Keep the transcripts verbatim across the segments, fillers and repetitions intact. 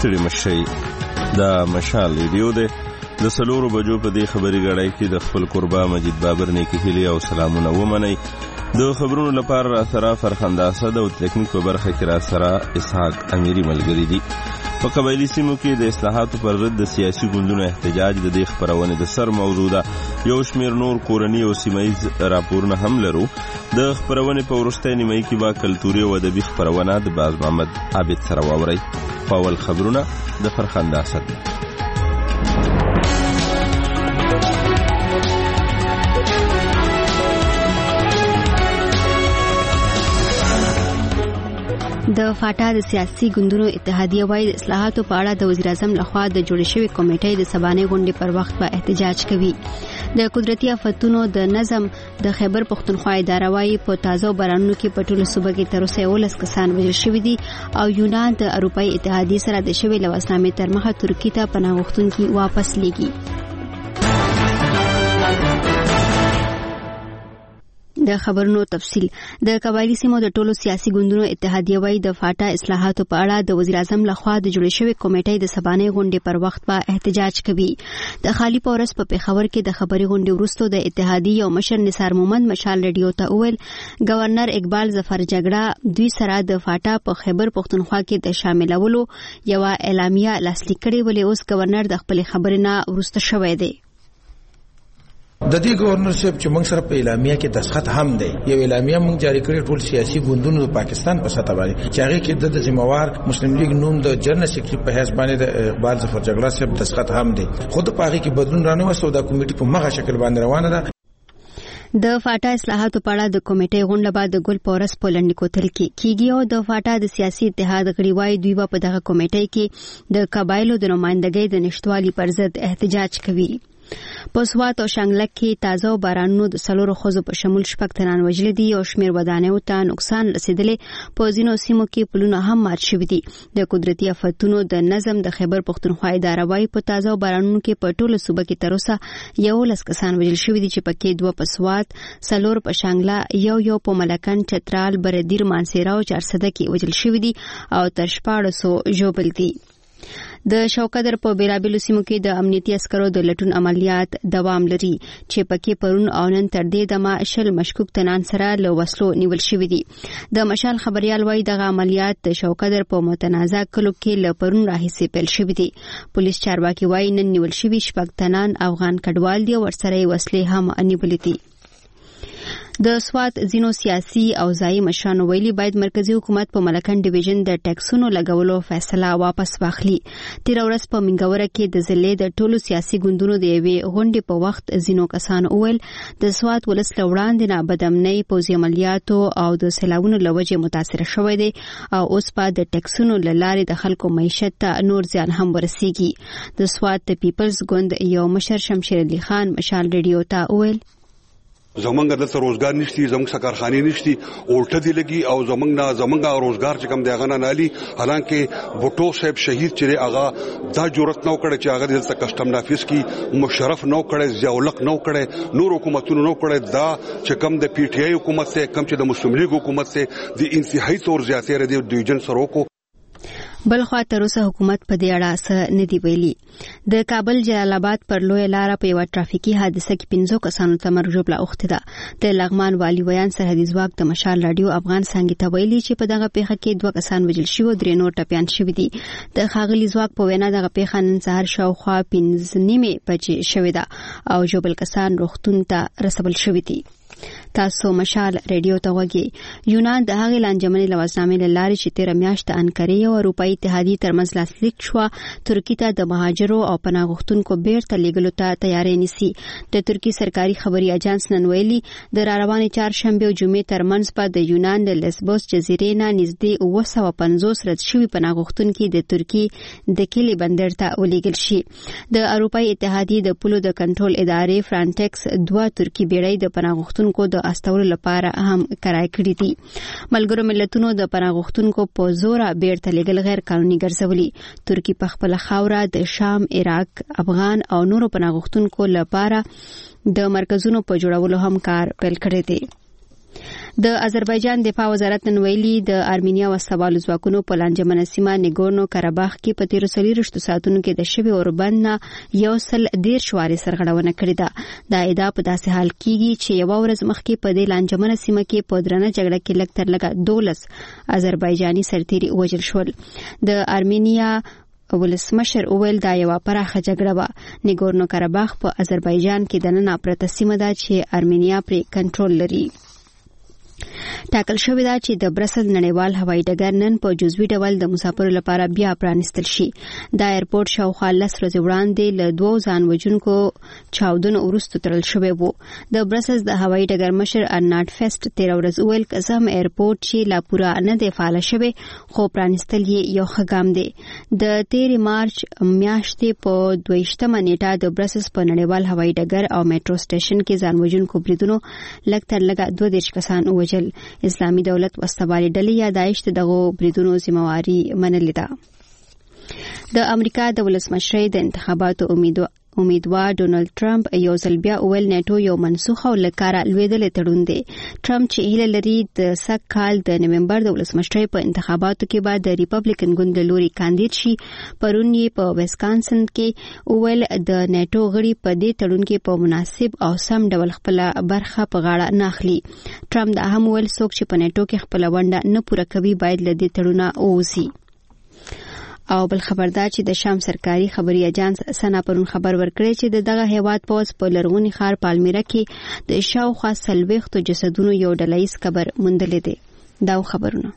ستړي مشي دا مشال ریډیو دی د سلورو بجو په دې خبري غړای کې د خپل قربا مجید بابر نیکی هلي او سلامونه ومني د خبرونو لپاره را سره فرخنده اسد او تکنیک په برخه کې را سره اسحاق امیری ملګری دي. په قبایلی سیمو کې د اصلاحاتو پر ضد د سیاسي ګوندونو احتجاج د دې خبرونه د سر موضوع یو شمیر نور کورنی او سیمایي راپورونه هم لرو. د خبرونه په ورستۍ نیمه کې با کلتوري او ادبي خبرونه د باز محمد عابد سره واوري. پاول خبرونه د فرخنده اسد. د فاټا د سیاسي ګوندونو اتحادیه وايي د اصلاحاتو په اړه د وزیر اعظم لخوا د جوړې شوې کمیټې د سبانې غونډې پر وخت به احتجاج کوي. د قدرتي آفتونو د نظم د خیبر پختونخوا اداره وايي په تازه بارانونو کې په ټوله صوبه کې تر اوسه یولس کسان وژل شوي دي او یونان د اروپایي اتحادیې سره د شوې لوسنامې تر مخه ترکیې ته پناه غوښتونکي واپس لیږي. د خبرونو تفصیل. د قبایلی سیمو د ټولو سیاسي ګوندونو اتحادیه وايي د فاټا اصلاحاتو په اړه د وزیر اعظم لخوا د جوړې شوې کمیټې د سبانې غونډې پر وخت به احتجاج کوي. د خالی پورس په پیښور کې د خبري غونډې وروسته د اتحادیې او مشر نثار مومند مشال ریډیو ته وویل گورنر اقبال ظفر جګړه دوی سره د فاټا په خیبر پختونخوا کې د شاملولو یو اعلامیه لاسلیک کړې ولې اوس گورنر د خپل خبرې نه وروسته شوی دی. د دې گورنر صاحب چې موږ سره په اعلامیه کې دستخط هم دی. یو اعلامیه موږ جاری کړی ټول سیاسي ګوندونو د پاکستان په سطح باندې چې هغه کې د ذمہوار مسلم لیگ نوم د جنرال سیکریټری په حساب باندې د اقبال ظفر جګړه صاحب دستخط هم دی. خود په هغه کې بدلون رانه وسو د کمیټې په مغه شکل باندې روانه ده. د فاټا اصلاحاتو په اړه د کمیټې غونډه بعد د ګل پورس پولنډ کوتل کې کیږي او د فاټا د سیاسي اتحاد غړي وايي دوی په دغه کمیټې کې د قبایلو د نمائندګۍ د نشټوالي پر ضد احتجاج کوي. په سوات او شانګلک کې تازه بارانونو د سلورو خوځو په شمول شپږ تنان وژل دي او شمیر ودانیو ته نقصان رسیدلی. په ځینو سیمو کې پلونه هم مات شوي دي. د قدرتي آفتونو د نظم د خیبر پختونخوا اداره وايي په تازه بارانونو کې په ټوله صوبه کې تر اوسه یولس کسان وژل شوي دي چې پکې دوه په سوات، څلور په شانګلا، یو یو په ملکن، چترال، بردیر، مانسیرا او چارسده کې وژل شوي دي او تر شپاړسو ژوبل دي. د شوکدر په بیلابیلو سیمو کې د امنیتي عسکرو د لټون عملیات دوام لري چې پکې پرون او نن تر دې دمه شل مشکوک تنان سره له وسلو نیول شوي دي. د مشال خبريال وايي دغه عملیات د شوکدر په متنازع کلو کې له پرون راهیسې پیل شوي دي. پولیس چارواکي وايي نن نیول شوي شپږ تنان افغان کډوال دي او ورسره وسلې هم نیولې دي. د سوات زینو سیاسي او ځایي مشرانو ویلي باید مرکزی حکومت په ملکن ډیویژن د ټیکسونو لګولو فیصله واپس واخلي. تیر ورځ په منګوره کې د ضلع د ټولو سیاسي ګوندونو د یوې غونډې په وخت زینو کسان وویل د سوات ولس له وړاندې نه بدامنۍ، پوځي عملیاتو او د سیلابونو له وجې متاثره شوی دی او اوس په د ټیکسونو له لارې د خلکو معیشت ته نور زیان هم ورسیږي. د سوات د پیپلز ګوند یو مشر شمشیر علي خان مشال ریډیو ته وویل زمونږ دلته روزګار نشتی، زمونږ کارخانې نشتی، اولټه دی لګي او زمونږ نه زمونږ روزګار چې کم دی هغه نه نالي. حالانکه بوټو صاحب شهید چې هغه دا جرأت نو کړی چې هغه دلته کسٹم نافذ کی، مشرف نو کړی، ضیاءالق نو کړی، نور حکومتونو نو کړی. دا چې کم د پی ټی آی حکومت سے کم چې د مسلم لیگ حکومت سے د انتهایی طور زیاتې ردی ډیویژن سره کو. بل خوا تر اوسه حکومت په دې اړه څه نه دی ویلي. د کابل جلال آباد پر لوی لار په یو ټرافیکي حادثه کې پنځو کسانو ته مرګ ژوبله اوښتې ده. د لغمان والي ویان سرحدي ځواک د مشال رادیو افغان څنګه ته ویلي چې په دغه پیښه کې دوه کسان وژل شوي او درې نور ټپیان شوي دي. د ښاغلي ځواک په وینا دغه پیښه نن سهار شاوخوا پنځه نیمې بجې شوې ده او ژوبل کسان روغتون ته رسول شوي دي. تاسو مشال ریډیو ته وګورئ. یونان د هغې لانجمنې لوازنامې له لارې چې تیره میاشت انکرې او اروپایي اتحادیې ترمنځ لاسلیک شوه ترکیې ته د مهاجرو او پناه غوښتونکو بیرته لیږلو ته تیاری نیسي. د ترکیې سرکاري خبري اجانس نن ویلي د راروانې چهارشنبې او جمعې ترمنځ به د یونان د لیسبوس جزیرې نه نږدې اوه سوه پنځوس رد شوي پناه غوښتونکي د ترکیې د کلي بندر ته ولیږل شي. د اروپایي اتحادیې د پولو د کنټرول ادارې فرانټکس دوه ترکي بیړۍ د پناه غوښتونکو د استولو لپاره هم کرای کړی دي. ملګرو ملتونو د پناه غوښتونکو په زور بیرته لیږل غیر قانوني ګرځولي. ترکیه په خپل خاوره د شام، عراق، افغان او نورو پناه غوښتونکو لپاره د مرکزونو په جوړولو هم کار پیل کړی دی. د آذربایجان دفاع وزارت نن ویلي د آرمینیا وسوالو ځواکونو په لانجمنه سیمه نیګورنو کاراباخ کې په تیرو څلوېښتو ساعتونو کې د شوي اوربند نه یو سل دېرش وارې سرغړونه کړې ده. دا ادعا په داسې حال کېږي چې یوه ورځ مخکې په دې لانجمنه سیمه کې په درنه جګړه کې لږ تر لږه دولس آذربایجاني سرتیري وژل شول. د آرمینیا ولسمشر اویل دا یوه پراخه جګړه وه. نیګورنو کاراباخ په آذربایجان کې دننه پرته سیمه ده چې آرمینیا پرې کنټرول لري. ټاکل شوې ده چې د برسل نړیوال هوایي ډګر نن په جزوي ډول د مسافرو لپاره بیا پرانیستل شي. دا ایرپورټ شاوخوا لس ورځې وړاندې له دوو ځان وژونکو چاودنو وروسته تړل شوی و. د برسل د هوایي ډګر مشر ارناډ فیسټ تېره ورځ وویل که څه هم ایرپورټ چې لا پوره نه دی فعاله شوی خو پرانیستل یې یو ښه ګام دی. د تېرې مارچ میاشتې په دویشتمه نیټه د برسل په نړیوال هوایي ډګر او میټرو سټیشن کې ځان وژونکو بریدونو لږ تر لږه دوه دېرش کسان ووژل. اسلامي دولت وسوالي ډلې یا داعش ته دغه بریدونو ذمہواري منلې ده. د امریکا د ولسمشرۍ د انتخاباتو امید امیدوار ډونالد ټرمپ یو ځل بیا ویل نیټو یو منسوخ او لکاره لویدلې تړون دی. ټرمپ چې هیله لري د سږ کال د نومبر د ولسمشرۍ په انتخاباتو کې به د ریپبلیکن ګوند له لوري کاندید شي. پرون یې په ویسکانسن کې ویل د نیټو غړي په دې تړون کې په مناسب او سم ډول خپل برخه په غاړه نه اخلي. ټرمپ دا هم ویل څوک چې په نیټو کې خپل ونډه نه پوره کوي باید له دې تړونه ووځي. او بل خبردار چې د شام سرکاري خبري اجانس سنا پرون خبر ورکړی چې د دغه هیواد پوز په لرغونی ښار پالمیرا کې د شاوخوا څلوېښتو جسدونو یو ډلهییز قبر موندلی دی. دا خبرونه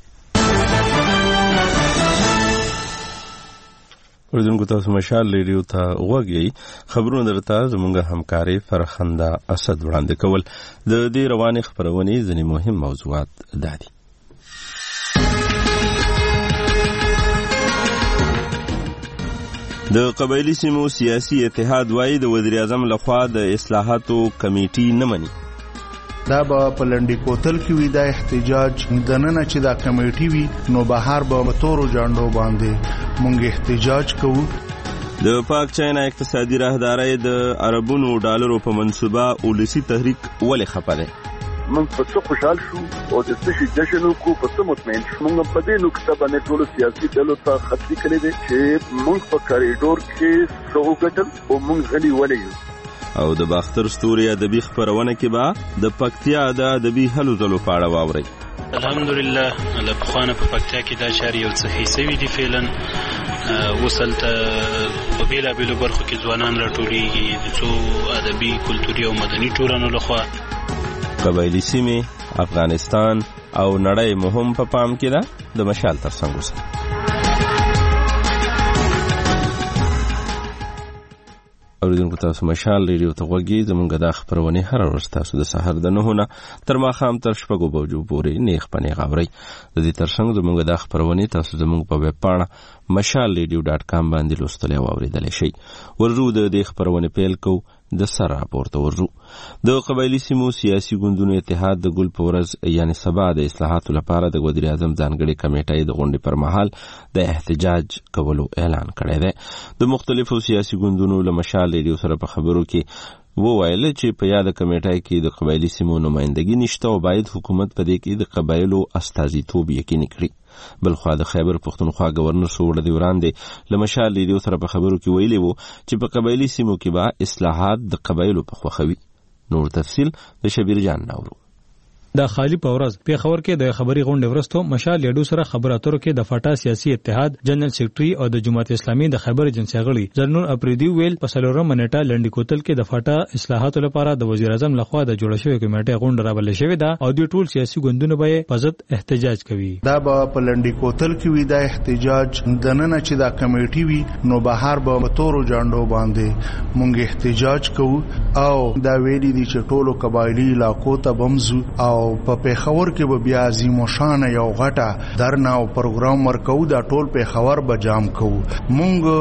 اوریدونکو تاسو مشال ریډیو ته غوږ یې. خبرونه درته زموږ همکاري فرخنده اسد وړاندې کول. د دې روانې خبرونې ځینې مهم موضوعات دا دي. د قبایلی سیمو سیاسي اتحاد وايي د وزیر اعظم لخوا د اصلاحاتو کمیټي نه مني. دا به په لنډي کوتل کې وي دا احتجاج دننه چې دا کمیټي وي نو بهر به تورو جانډو باندې مونږ احتجاج کوو. د پاک چاینا اقتصادي راهداري د عربونو ډالرو په منصوبه ولسی تحریک ولې خپه ده. من په څه خوشحال شو او د څه شي جشن وکړو په څه مطمئن شو. موږ په دې نقطه باندې ټولو سیاسي ډلو ته خط لیکلی دی چې موږ په کاریډور کې څه وګټل او موږ غلي ولې یو. او د باختر ستوري ادبي خبرونه کې به د پکتیا د ادبي هلو ځلو په اړه واورئ. الحمدلله له پخوانه په پکتیا کې دا چارې یو څه حیثوي دي. فعلا وصلته په بېلابېلو برخو کې ځوانان راټولېږي د څو ادبي کلتوري او مدني ټولنو لخوا. قبایلی سیمې افغانستان او نړۍ مهم په پام کې ده. د مشال ترڅنګ اوسه. اوریدونکو تاسو مشال ریډیو ته غوږی. زمونږ دا خبرونه هر ورځ تاسو د سحر د نهو نه تر ماښام تر شپږو بجو پورې نیخ په نیغ اورئ. د دې ترڅنګ زمونږ دا خبرونه تاسو زمونږ په ویب پاڼه مشال ریډیو ډاټ کام باندې لوستلی او اوریدلی شئ. ورځو د دې خبرونه پیل کوو. د سر راپورته ورځو. د قبایلی سیمو سیاسي ګوندونو اتحاد د ګل په ورځ یعنی سبا د اصلاحاتو لپاره د وزیر اعظم ځانګړې کمیټې د غونډې پر مهال د احتجاج کولو اعلان کړی دی. د مختلفو سیاسي ګوندونو له مشال ریډیو سره په خبرو کې وویل چې په یاد کمیټې کې د قبایلی سیمو نمائندګي نشته او باید حکومت په دې کې د قبایلو استازیتوب یقیني کړي. بلخوا د خیبر پښتونخوا گورنر سوړ دی وړاندې له مشال ریډیو سره په خبرو کې ویلي وو چې په قبایلی سیمو کې به اصلاحات د قبایلو په خوښوي. نور تفصیل د شبیر جان ناورو. د خالی پورز په خبر کې د خبري غونډې ورستو مشال لیډو سره خبرو اترو کې د فاټا سیاسي اتحاد جنرال سیکریټري او د جماعت اسلامي د خیبر ایجنسی غړي جنرال اپریدي ویل په سلورم منټه لنډي کوتل کې د فاټا اصلاحاتو لپاره د وزیر اعظم لخوا د جوړ شوی کمیټې غونډه راولل شوې ده او د ټول سیاسي ګوندونو به په ضد احتجاج کوي. دا به په لنډي کوتل کې وي دا احتجاج دننه چې دا کمیټي وي نو بهر به تورو جانډو باندې مونږ احتجاج کوو او دا ویلي دي چې ټولو قبایلی علاقو ته بمزو او په پیښور کې به بیا عظیم شان یو غټه درنا او پروګرام ورکو دا ټول پیښور به جام کوو. مونږ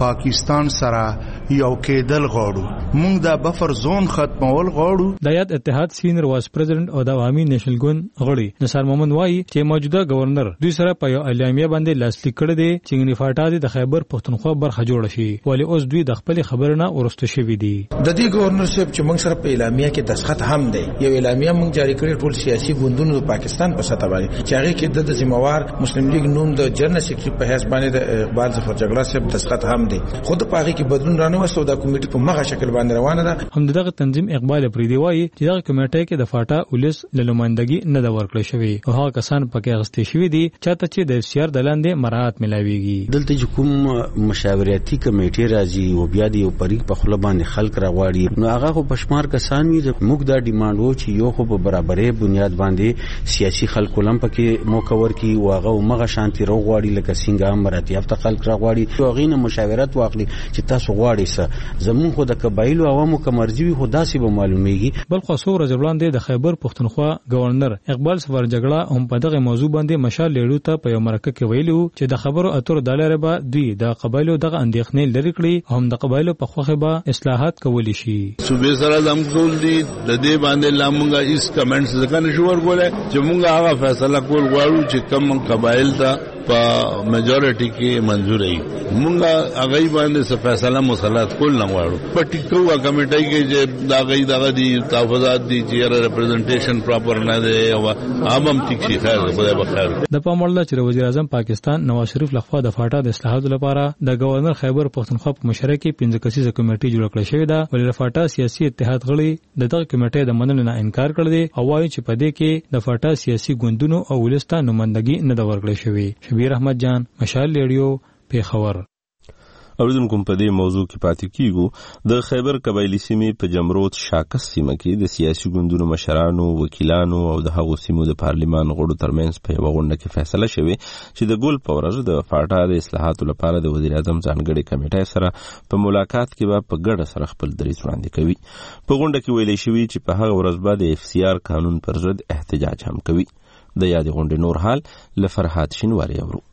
پاکستان سره یو کېدل غواړو. موږ د بفر زون ختمول غواړو. د یاد اتحاد سینیئر وایس پریزیډنټ او د عوامي نېشنل ګوند غړي نثار محمد وایي چې موجوده گورنر دوی سره په یو اعلامیه باندې لاسلیک کړی دی چې غنی فاټا د خیبر پښتونخوا برخه جوړ شي، ولی اوس دوی د خپل خبرونه ورسته شوی دي. د دې گورنر صاحب چې موږ سره په اعلامیه کې دستخط هم دی، یو اعلامیه موږ جاری کړی ټول سیاسي ګوندونو د پاکستان په سطح باندې چې هغه کې د ذمہوار مسلم لیگ نوم د جنرال سیکریټری په حساب باندې د اقبال ظفر جګړه صاحب دستخط هم دی. خود په هغه کې بدلون رانه وسو د کمیټې په مغه شکل باندې روانه ده. هم دغه تنظیم اقبال پریدي وایي چې دغه کمیټه کې د فاټا ولس لنمایندګي نه د ورکړل شوی او هغه کسان پکې اغستې شوی دي چې ته چې د اف سی آر د لاندې مراعات ملاويږي. دلته چې کوم مشاورتي کمیټه راځي او بیا د یو پریک په خپل باندې خلک راغواړي، نو هغه خو پښمار کسان وي. موږ دا ډیماند وو چې یو خو په برابرۍ بنیاد باندې سیاسي خلکو لم پکې موقع ورکي او هغه مغه شانتي روغواړي لکه څنګه امراتي افته خلک راغواړي او غینه مشاورت واخلي چې تاسو غواړئ څه زمون خو د قبایلو عوامو کمرجی وي خدا سي به معلومیږي. بل خو څو ورځې وړاندې د خیبر پښتونخوا گورنر اقبال ظفر جګړه هم په دغه موضوع باندې مشال لیړو ته په یو مرکه کې ویلو چې د خبرو اترو د لارې به دوی د قبایلو دغه اندېښنې لري کړي هم د قبایلو په خوخه به اصلاحات کولی شي. صوبې سره زم کول دي د دې باندې لامونګه هیڅ کمنټس ځکه نشو ورکولای چې مونږه هغه فیصله کول غواړو چې کوم قبایل ته په میجورټي کې منزور وي. مونږه هغه باندې څه فیصله مصالحت کول نه غواړو. په ټیکو کمیټه کې چې دا غي دغه دي تحفظات دي چې ریپرزنټیشن پراپر نه دی او عام ټیک شي خیر خدای به خیر. د پاموړل چې وزیر اعظم پاکستان نواز شریف لخوا د فاټا د اصلاحاتو لپاره د گورنر خیبر پښتونخوا په مشره کې پنځه کسیزه کمیټه جوړ کړې شوې ده، ولې فاټا سیاسي اتحاد غړي د دغه کمیټې د منلو نه انکار کړی دی او وايي چې په دې کې د فاټا سیاسي ګوندونو او ولستا نمائندګي نه د ورکړې شوې. شبیر احمد جان، مشال ریډیو، پیښور. اوریدونکو په دې موضوع کې پاتې کیږو. د خیبر قبایلی سیمې په جمرود شاکس سیمه کې د سیاسي ګوندونو مشرانو، وکیلانو او د هغو سیمو د پارلیمان غړو ترمنځ په یوه غونډه کې فیصله شوې چې د ګل په ورځ د فاټا د اصلاحاتو لپاره د وزیر اعظم ځانګړې کمیټې سره په ملاقات کې به په ګډه سره خپل دریځ وړاندې کوي. په غونډه کې ویلې شوي چې په هغه ورځ به د اف سی آر قانون پر ضد احتجاج هم کوي. د یادې غونډې نور حال له فرحات شینواري اورو.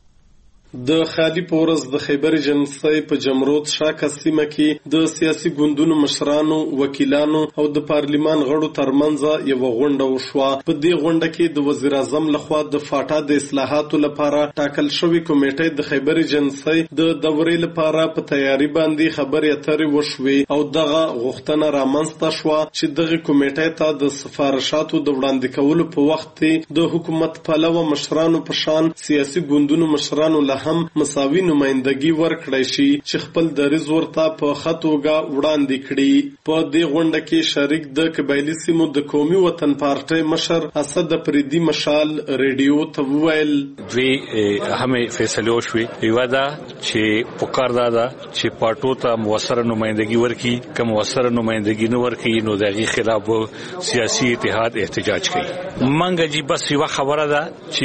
د خالی پورز د خیبر جنسي په جمرود شاکه سیمه کې د سیاسي ګوندونو مشرانو، وکیلانو او د پارلیمان غړو ترمنځ یو غونډه وشوه. په دې غونډه کې د وزیر اعظم لخوا د فاټا د اصلاحاتو لپاره ټاکل شوی کمیټې د خیبر جنسي د دورې لپاره په تیاری باندې خبرې اترې وشوې او دغه غوښتنه رامنځته شوه چې دغه کمیټې ته د سفارشاتو د وړاندې کولو په وخت د حکومت پلوه مشرانو په شان سیاسي ګوندونو مشرانو له هم مساوي نمائندګي ورکړی شي چې خپل دریځ ورته په خطوګه وړاندې کړي. په دې غونډه کې شریک د قبایلی سیمو د قومي وطن پارټي مشر اسد پریدي مشال ریډیو ته وویل دوی همې فیصله وشوې یو دا چې پکار دا دا چې پارټو ته موثر نمائندګي ورکړي، کوم موثر نمائندګي نه ورکړي نو دغه خلاف سیاسي اتحاد احتجاج کوي. منګه جی بس یو خبره ده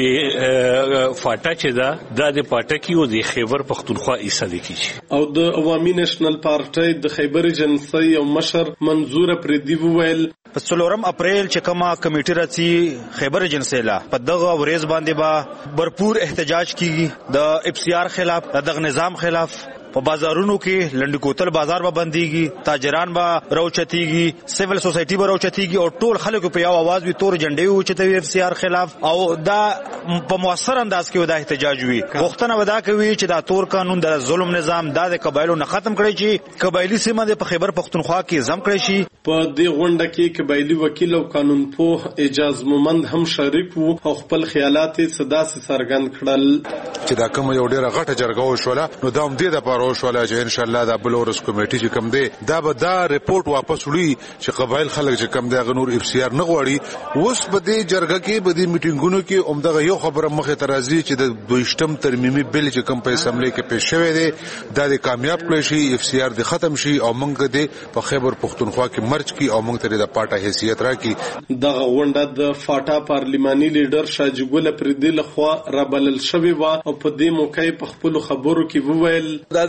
چې فاټا چې دا د پارټي کیو د خیبر پښتونخوا ایساده کیږي او د عوامي نېشنل پارټي د خیبر جنسي او مشر منظور پردي وویل په څلورم اپریل چې کومه کمیټه راځي خیبر جنسي لا په دغه ورځ باندې با برپور احتجاج کیږي د اف سی آر خلاف، دغه نظام خلاف. په بازارونو کې لنډ کوتل بازار به بنديږي، تاجران به راوچتيږي، سیول سوسايټي به راوچتيږي او ټول خلکو په یو आवाज وي تور جنډې وچتوي اف سی آر خلاف او دا په موثر انداز کې ودا احتجاج وي. وختونه ودا کوي چې دا تور قانون د ظلم نظام د قبایلو نه ختم کړي چې قبایلی سیمه د خیبر پښتونخوا کې زم کړي شي. په دې غونډه کې قبایلی وکیل او قانون پوه اجازه مومند هم شریک وو او خپل خیالات صدا سره څرګند کړل چې دا کوم یو ډیره غټه جرګه وشوله نو دا هم دې د پاره وشوله چې ان شاء الله دا بلورس کمیټي چې کوم دی دا به دا ریپورت واپس وړي چې قبایل خلک چې کوم دی غنور اف سی آر نه غواړي. اوس به دې جرګه کې به دې میټینګونو کې عمدغه یو خبره مخه ترازی چې د دویشتم ترمیمي بل چې کوم په اسمبلی کې پیښ شوی دی دا د کامیاب کړی شي، اف سی آر د ختم شي او موږ دې په خیبر پښتونخوا کې مرج کی او موږ ته د پاټه حیثیت راکړي. دغه غونډه د فاټا پارلیماني لیډر شاجګل پردي لخوا را بلل شوی و او په دې موقع په خپل خبرو کې وویل دا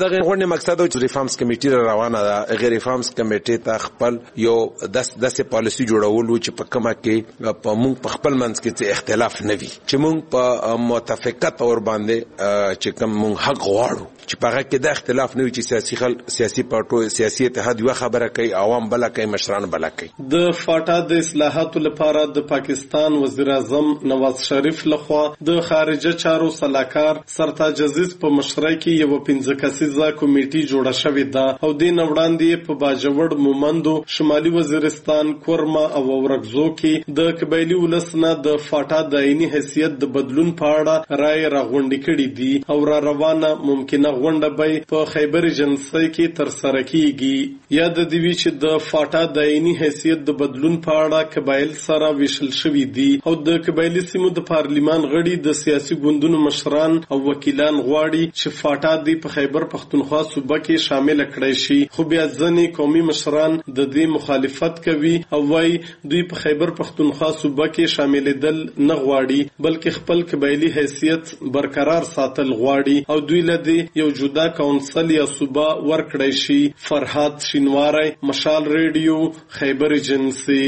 دغه غونډې مقصد او ریفارمز کمیټې روانه ده. غیر ریفارمز کمیټې ته خپل یو داس داسې پالیسی جوړول چې په کومه کې په موږ په خپل منځ کې اختلاف نه وي، چې موږ په متفقه تور باندې چې کوم موږ حق غواړو چې په هغه کې د اختلاف نه وي، چې سیاسي خل سیاسي پارټو سیاسي اتحاد یو خبره کوي، عوام بل کوي، مشران بل کوي. د فاټا د اصلاحاتو لپاره د پاکستان وزیر اعظم نواز شریف لخوا د خارجه چارو سلاکار سرتاج عزیز په مشرۍ کې یو پنځه کسیزه کمیټه جوړه شوې ده او د نوړاندې په باجوړ مومندو شمالي وزیرستان کورما او ورغزو کې د قبایلی ولسنه د فاټا د عیني حیثیت د بدلون په اړه رائے راغونډې کړې دي او را روانه ممکنه غونډه به په خیبر جنسي کې تر سره کیږي. یاد دی چې د فاټا د عیني حیثیت د بدلون په اړه قبایل سره ویشل شوی دي او د قبایلی سیمو د پارلیمان غړي د سیاسي ګوندونو مشران او وکیلان غواړي چې فاټا د په خیبر پختونخوا صوبه کې شامل کړي شي، خو بیا ځنې قومي مشران د دې مخالفت کوي او وايي دوی په خیبر پختونخوا صوبه کې شاملېدل نه غواړي بلکې خپل قبایلی حیثیت برقرار ساتل غواړي او دوی لدی یو جدا کونسل یا صوبه ورکړی شي. فرحات شینواری، مشال ریډیو، خیبر جنسي.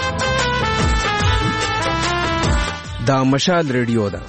دا مشال ریډیو ده.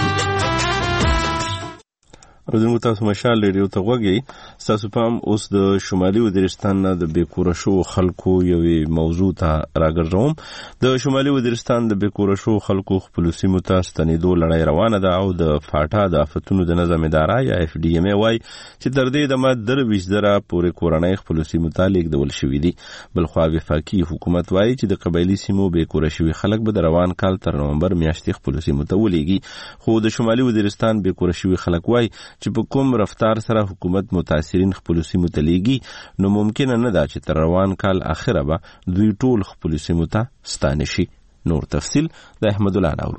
او تاسو مشال ریډیو ته غوږی. تاسو پام اوس د شمالي وزیرستان نه د بیکوره شو خلکو یوې موضوع ته راګرځوم. د شمالي وزیرستان د بیکوره شو خلکو خپل سیمو ته ستنېدو لړۍ روانه ده او د فاټا د آفتونو د نظم اداره یا اف ډي ام ای وايي چې تر دې دمه درویشت زره پورې کورنۍ خپل سیمو ته لیږدول شوي دي. بلخوا وفاقي حکومت وايي چې د قبایلي سیمو بیکوره شوي خلک به د روان کال تر نومبر میاشتې خپل سیمو ته ولېږي، خو د شمالي وزیرستان بیکوره شوي خلک وايي چې په کوم رفتار سره حکومت متاثرین خپل سیمو ته لیږي نو ممکن نه ده چې تر روان کال اخره به دوی ټول خپل سیمو ته ستانه شي. نور تفصیل د احمد الله ناورو.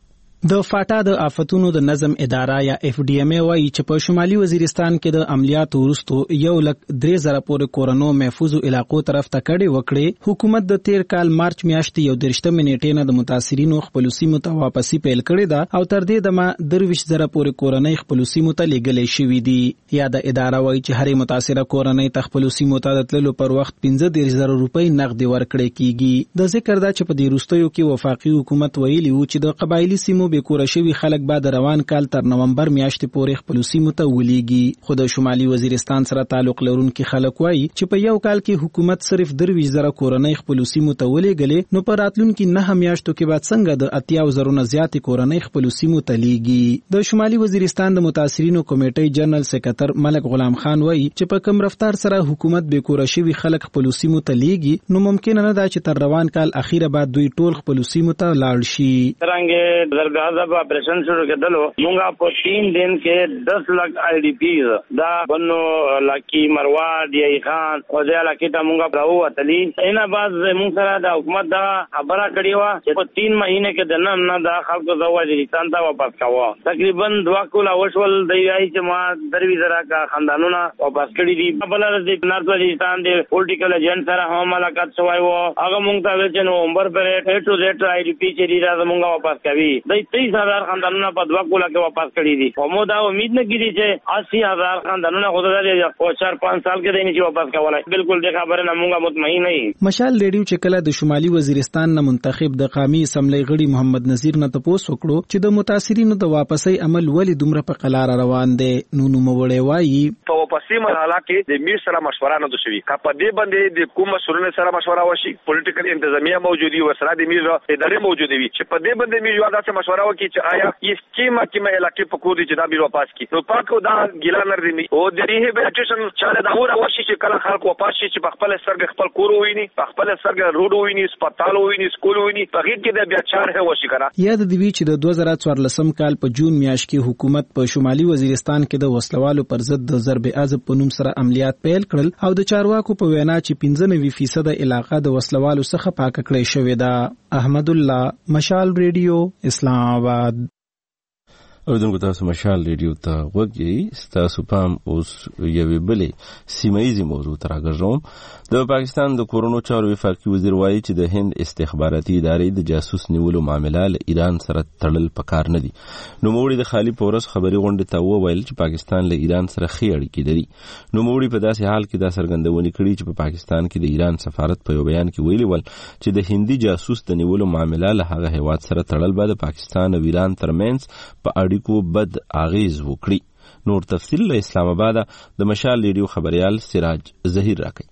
د فاټا د آفتونو د نظم اداره یا اف ډي ام ای وايي چې په شمالي وزیرستان کې د عملیاتو وروسته یو لک درې زره پورې کورونو محفوظو علاقو طرف ته کډې وکړې. حکومت د تیر کال مارچ میاشتې یو درشتمه نیټې نه د متاثرینو خپل سیمو ته واپسی پیل کړې ده او تر دې دمه درویشت زره پورې کورنۍ خپل سیمو ته لیږلې شوې دي. یا د اداره وايي چې هرې متاثره کورنۍ ته خپل سیمو ته د تللو پر وخت پنځه دېرش زره روپۍ نغدي ورکړې کیږي. د ذکر ده چې په دې وروستیو کې وفاقي حکومت ویلي و چې د قبایلی سیمو بیکوره شوي خلک به د روان کال تر نومبر میاشتې پورې خپل سیمو ته ولېږي. خو د شمالي وزیرستان سره تعلق لرونکي خلک وایي چې په یو کال کې حکومت صرف درویشت زره کورنۍ خپل سیمو ته ولېږلې، نو په راتلونکي نه میاشتو کې به څنګه د اتیا زره نه زیاتې کورنۍ خپل سیمو ته لیږي. د شمالي وزیرستان د متاثرینو کمیټې جنرال سکرټر ملک غلام خان وایي چې په کوم رفتار سره حکومت بیکوره شوي خلک خپل سیمو ته لیږي نو ممکن نه ده چې تر روان کال اخیره بعد دوی ټول خپل سیمو ته لاړ شي. څنګه درګازه آپریشن شروع کېدلو موږ په تین دن کې دس لک آی ډي پیز دا بنو لکی مرواد یای خان او ځا لکی ته موږ راو وتلی. اینا بعد موږ سره د حکومت دا خبره کړې و چې په تین مهینه کې د نن نه د خلکو د وزیرستان ته واپس کاوه. تقریبا دوه کوله وشول دی وایي چې ما دروي زرا کا خاندانونه واپس کړی دي. بل د نارت وزیرستان د پولیټیکل ایجنټ سره هم ملاقات شوی و، هغه موږ ته ویل چې نومبر پر اے ټو زیډ آی ډي پی چې دی راځه موږ واپس کوي. د تیس هزار خاندانونه په دوه کوله کې واپس کړی دي. همو دا امید نه کیږي چې اسی هزار خاندانونه خود لري او چار پنځه سال کې دیني چې واپس کولای. بالکل د خبره نه موږ مطمئن نه یو. مشال ریډیو چې کله د شمالي وزیرستان نه منتخب د قومي اسمبلی غړي محمد نذیر نه تاسو وکړو چې د متاثرینو د واپسۍ عمل ولې دومره په قلار روان دي، نو نو موړې وایي په واپسۍ مرحله کې د میر سره مشوره نه دوشي کا په دې باندې د کوم مسؤلینو سره مشوره وشي، پولیټیکل انتظامیه موجودي و سره د میر ادارې موجوده وي چې په دې باندې میر یو داسې مشوره وکړي چې آیا یې کیمه کیمه علاقې په کوډي چې دا بیر واپس کی نو پاکو دا ګیلا نردي او د ریهابلیټیشن چاله دا وره وشي چې کله خلک واپس شي چې په خپل سرګ خپل کور وویني، په خپل سرګ روډ وویني، سپټال وویني، سکول وویني، په هیڅ کې د بیا چاره وشي کنه. یاد دی چې د دوه زره څوارلسم کال په جون میاشت کې حکومت په شمالي وزیرستان کې د وسلوالو پر ضد د ضرب عضب په نوم سره عملیات پیل کړل او د چارواکو په وینا چې پنځه نوي فیصد علاقه د وسلوالو څخه پاک کړی شوې ده. احمد الله، مشال ریډیو، اسلام آباد. اوریدونکو تاسو مشال ریډیو ته وګورئ. ستاسو پام اوس یوې بلې سیمایي موضوع ته راګرځوم. د پاکستان د کورونو چارو وفاقي وزیر وایي چې د هند استخباراتي ادارې د جاسوس نیولو معامله له ایران سره تړل پکار نه دي. نوموړي د خالي پورس خبري غونډې ته وویل چې پاکستان له ایران سره ښې اړیکې لري. نوموړي په داسې حال کې دا څرګندونه کړې چې په پاکستان کې د ایران سفارت په یو بیان کې ویلي ول چې د هندي جاسوس د نیولو معامله له هغه هیواد سره تړل به د پاکستان او ایران ترمنځ په اړیکو بد اغیز وکړي. نور تفصیل له اسلام آباد د مشال ریډیو خبريال سراج ظهیر راکړي.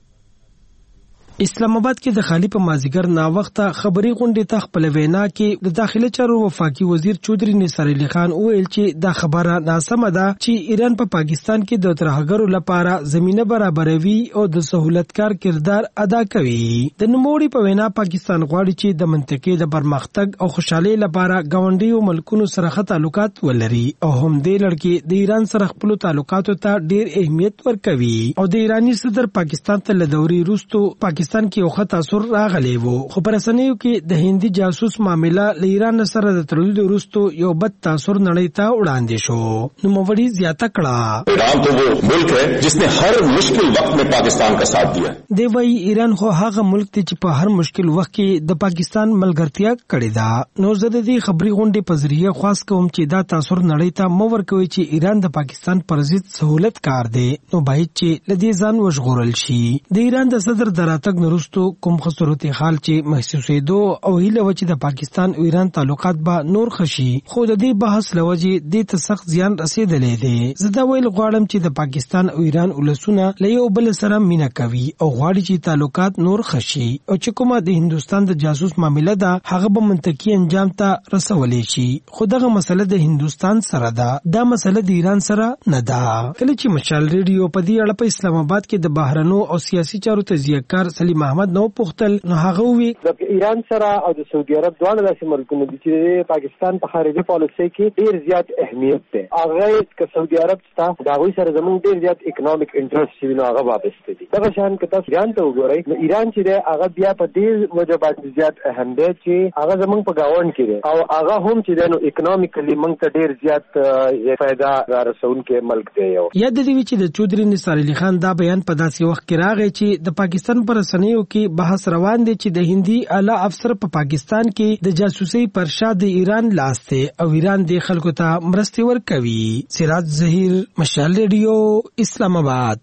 اسلام آباد کې د خالی په مازیګر نا وخته خبري غونډې ته خپل وینا کې د داخلي چارو وفاقي وزیر چودري نثار علي خان ویل چې دا خبره ناسمه ده چې ایران په پا پاکستان کې د ترهګرو لپاره زمينه برابروي او د سہولتکار کردار ادا کوي. د نوموړي په وینا پاکستان غواړي چې د منطقې د پرمختګ او خوشحالي لپاره ګاونډیو ملکونو سره ښه تعلقات ولري او هم دې لړ د ایران سره خپل تعلقاتو ته ډیر اهمیت ورکوي او د ایرانی صدر پاکستان ته لدوري روستو پاکستان پاکستان کې یو ښه تاثر راغلی وو، خو په رسنیو کې د هندي جاسوس معامله له ایران سره د تړلو وروسته یو بد تاثر نړۍ ته وړاندې شو. نو موړي زیاته کړه ایران تو وہ ملک ہے جس نے ہر مشکل وقت میں پاکستان کا ساتھ دیا. دی وای ایران خو هغه ملک دی چې په هر مشکل وخت کې د پاکستان ملګرتیا کړې ده. نو زه د دې خبري غونډې په ذریعہ خاص کوم چې دا تاثر نړۍ ته مو ورکوي چې ایران د پاکستان پر ضد سہولت کار دی، نو باید چې لدی ځان وژغورل شي. د ایران د صدر دراتګ نرستو کوم خسرت حال چې محسوسېدو او هیله و چې د پاکستان او ایران تعلقات به نور خشي، خو د دې بحث لوجې د ته سخت زیان رسیدلې دی. زه دا ویل غواړم چې د پاکستان او ایران ولسونه له یو بل سره مینه کوي او غواړي چې تعلقات نور خشي او چې کومه د هندستان د جاسوس معامله ده هغه به منطقي انجام ته رسولې شي. خو دغه مسله د هندستان سره ده، دا مسله د ایران سره نه ده. کله چې مشال ریډیو په دې اړه په اسلام آباد کې د بهرنو او سیاسي چارو تجزیه‌کار سلیم احمد نو پختل نو هغه وی د ایران سره او د سعودي عرب دواړو داسې ملکونو دي چې پاکستان په خارجي پالیسي کې ډیر زیات اهمیت ده. هغه ک سعودي عرب ته دا غوي سره زموږ ډیر زیات اکونومیک انټرست چې نو هغه وابسته دي. دا شان که تاسو ایران ته وګورئ نو ایران چې ده هغه بیا په دې وجه باندې زیات اهم دی چې هغه زموږ په گاوند کې دی او هغه هم چې ده نو اکونومیکلی موږ ته ډیر زیات فائدہ را رسونکې ملک دی. یاد دی چې د چودري نثار علي خان دا بیان په داسې وخت کې راغی چې د پاکستان پر رسنیو کې بحث روان دی چې د هندي اعلی افسر په پاکستان کې د جاسوسي پر شا د ایران لاس دی او ایران د خلکو ته مرستې ورکوي. سراج ظهیر، مشال ریډیو، اسلام آباد.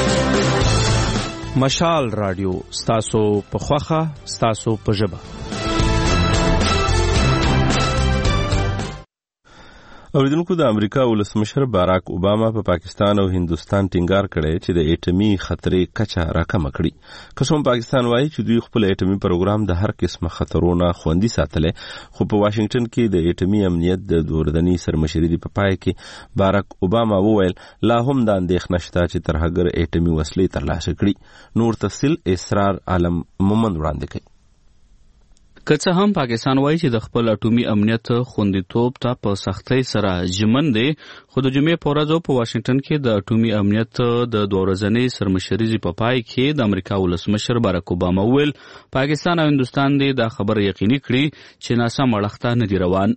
مشال رادیو ستاسو په خوخه ستاسو په ژبه. اوریدونکو د امریکا ولسمشر باراک اوباما په پا پاکستان او هندستان ټینګار کړی چې د اټومي خطرې کچه راکمه کړي. قسم پاکستان وایي چې دوی خپل اټومي پروګرام د هر قسمه خطرونو خوندي ساتلی، خو په واشنگټن کې د اټومي امنیت د دوردنی سرمشري په پای کې باراک اوباما وویل لا هم د اندېښنه شته چې ترهګر اټومي وسلې ترلاسه کړي. نور تفصیل اسرار عالم مومند وړاندې کوي. که څه هم پاکستان وایي چې د خپل اټومي امنیت خوندیتوب ته په سختۍ سره ژمن دی، خو د جمعې په ورځ په واشنگټن کې د اټومي امنیت د دوه ورځنۍ سرمشریزې په پای کې د امریکا ولسمشر باراک اوباما وویل پاکستان او هندوستان دې دا خبره یقیني کړي چې ناسم اړخته نه دي روان.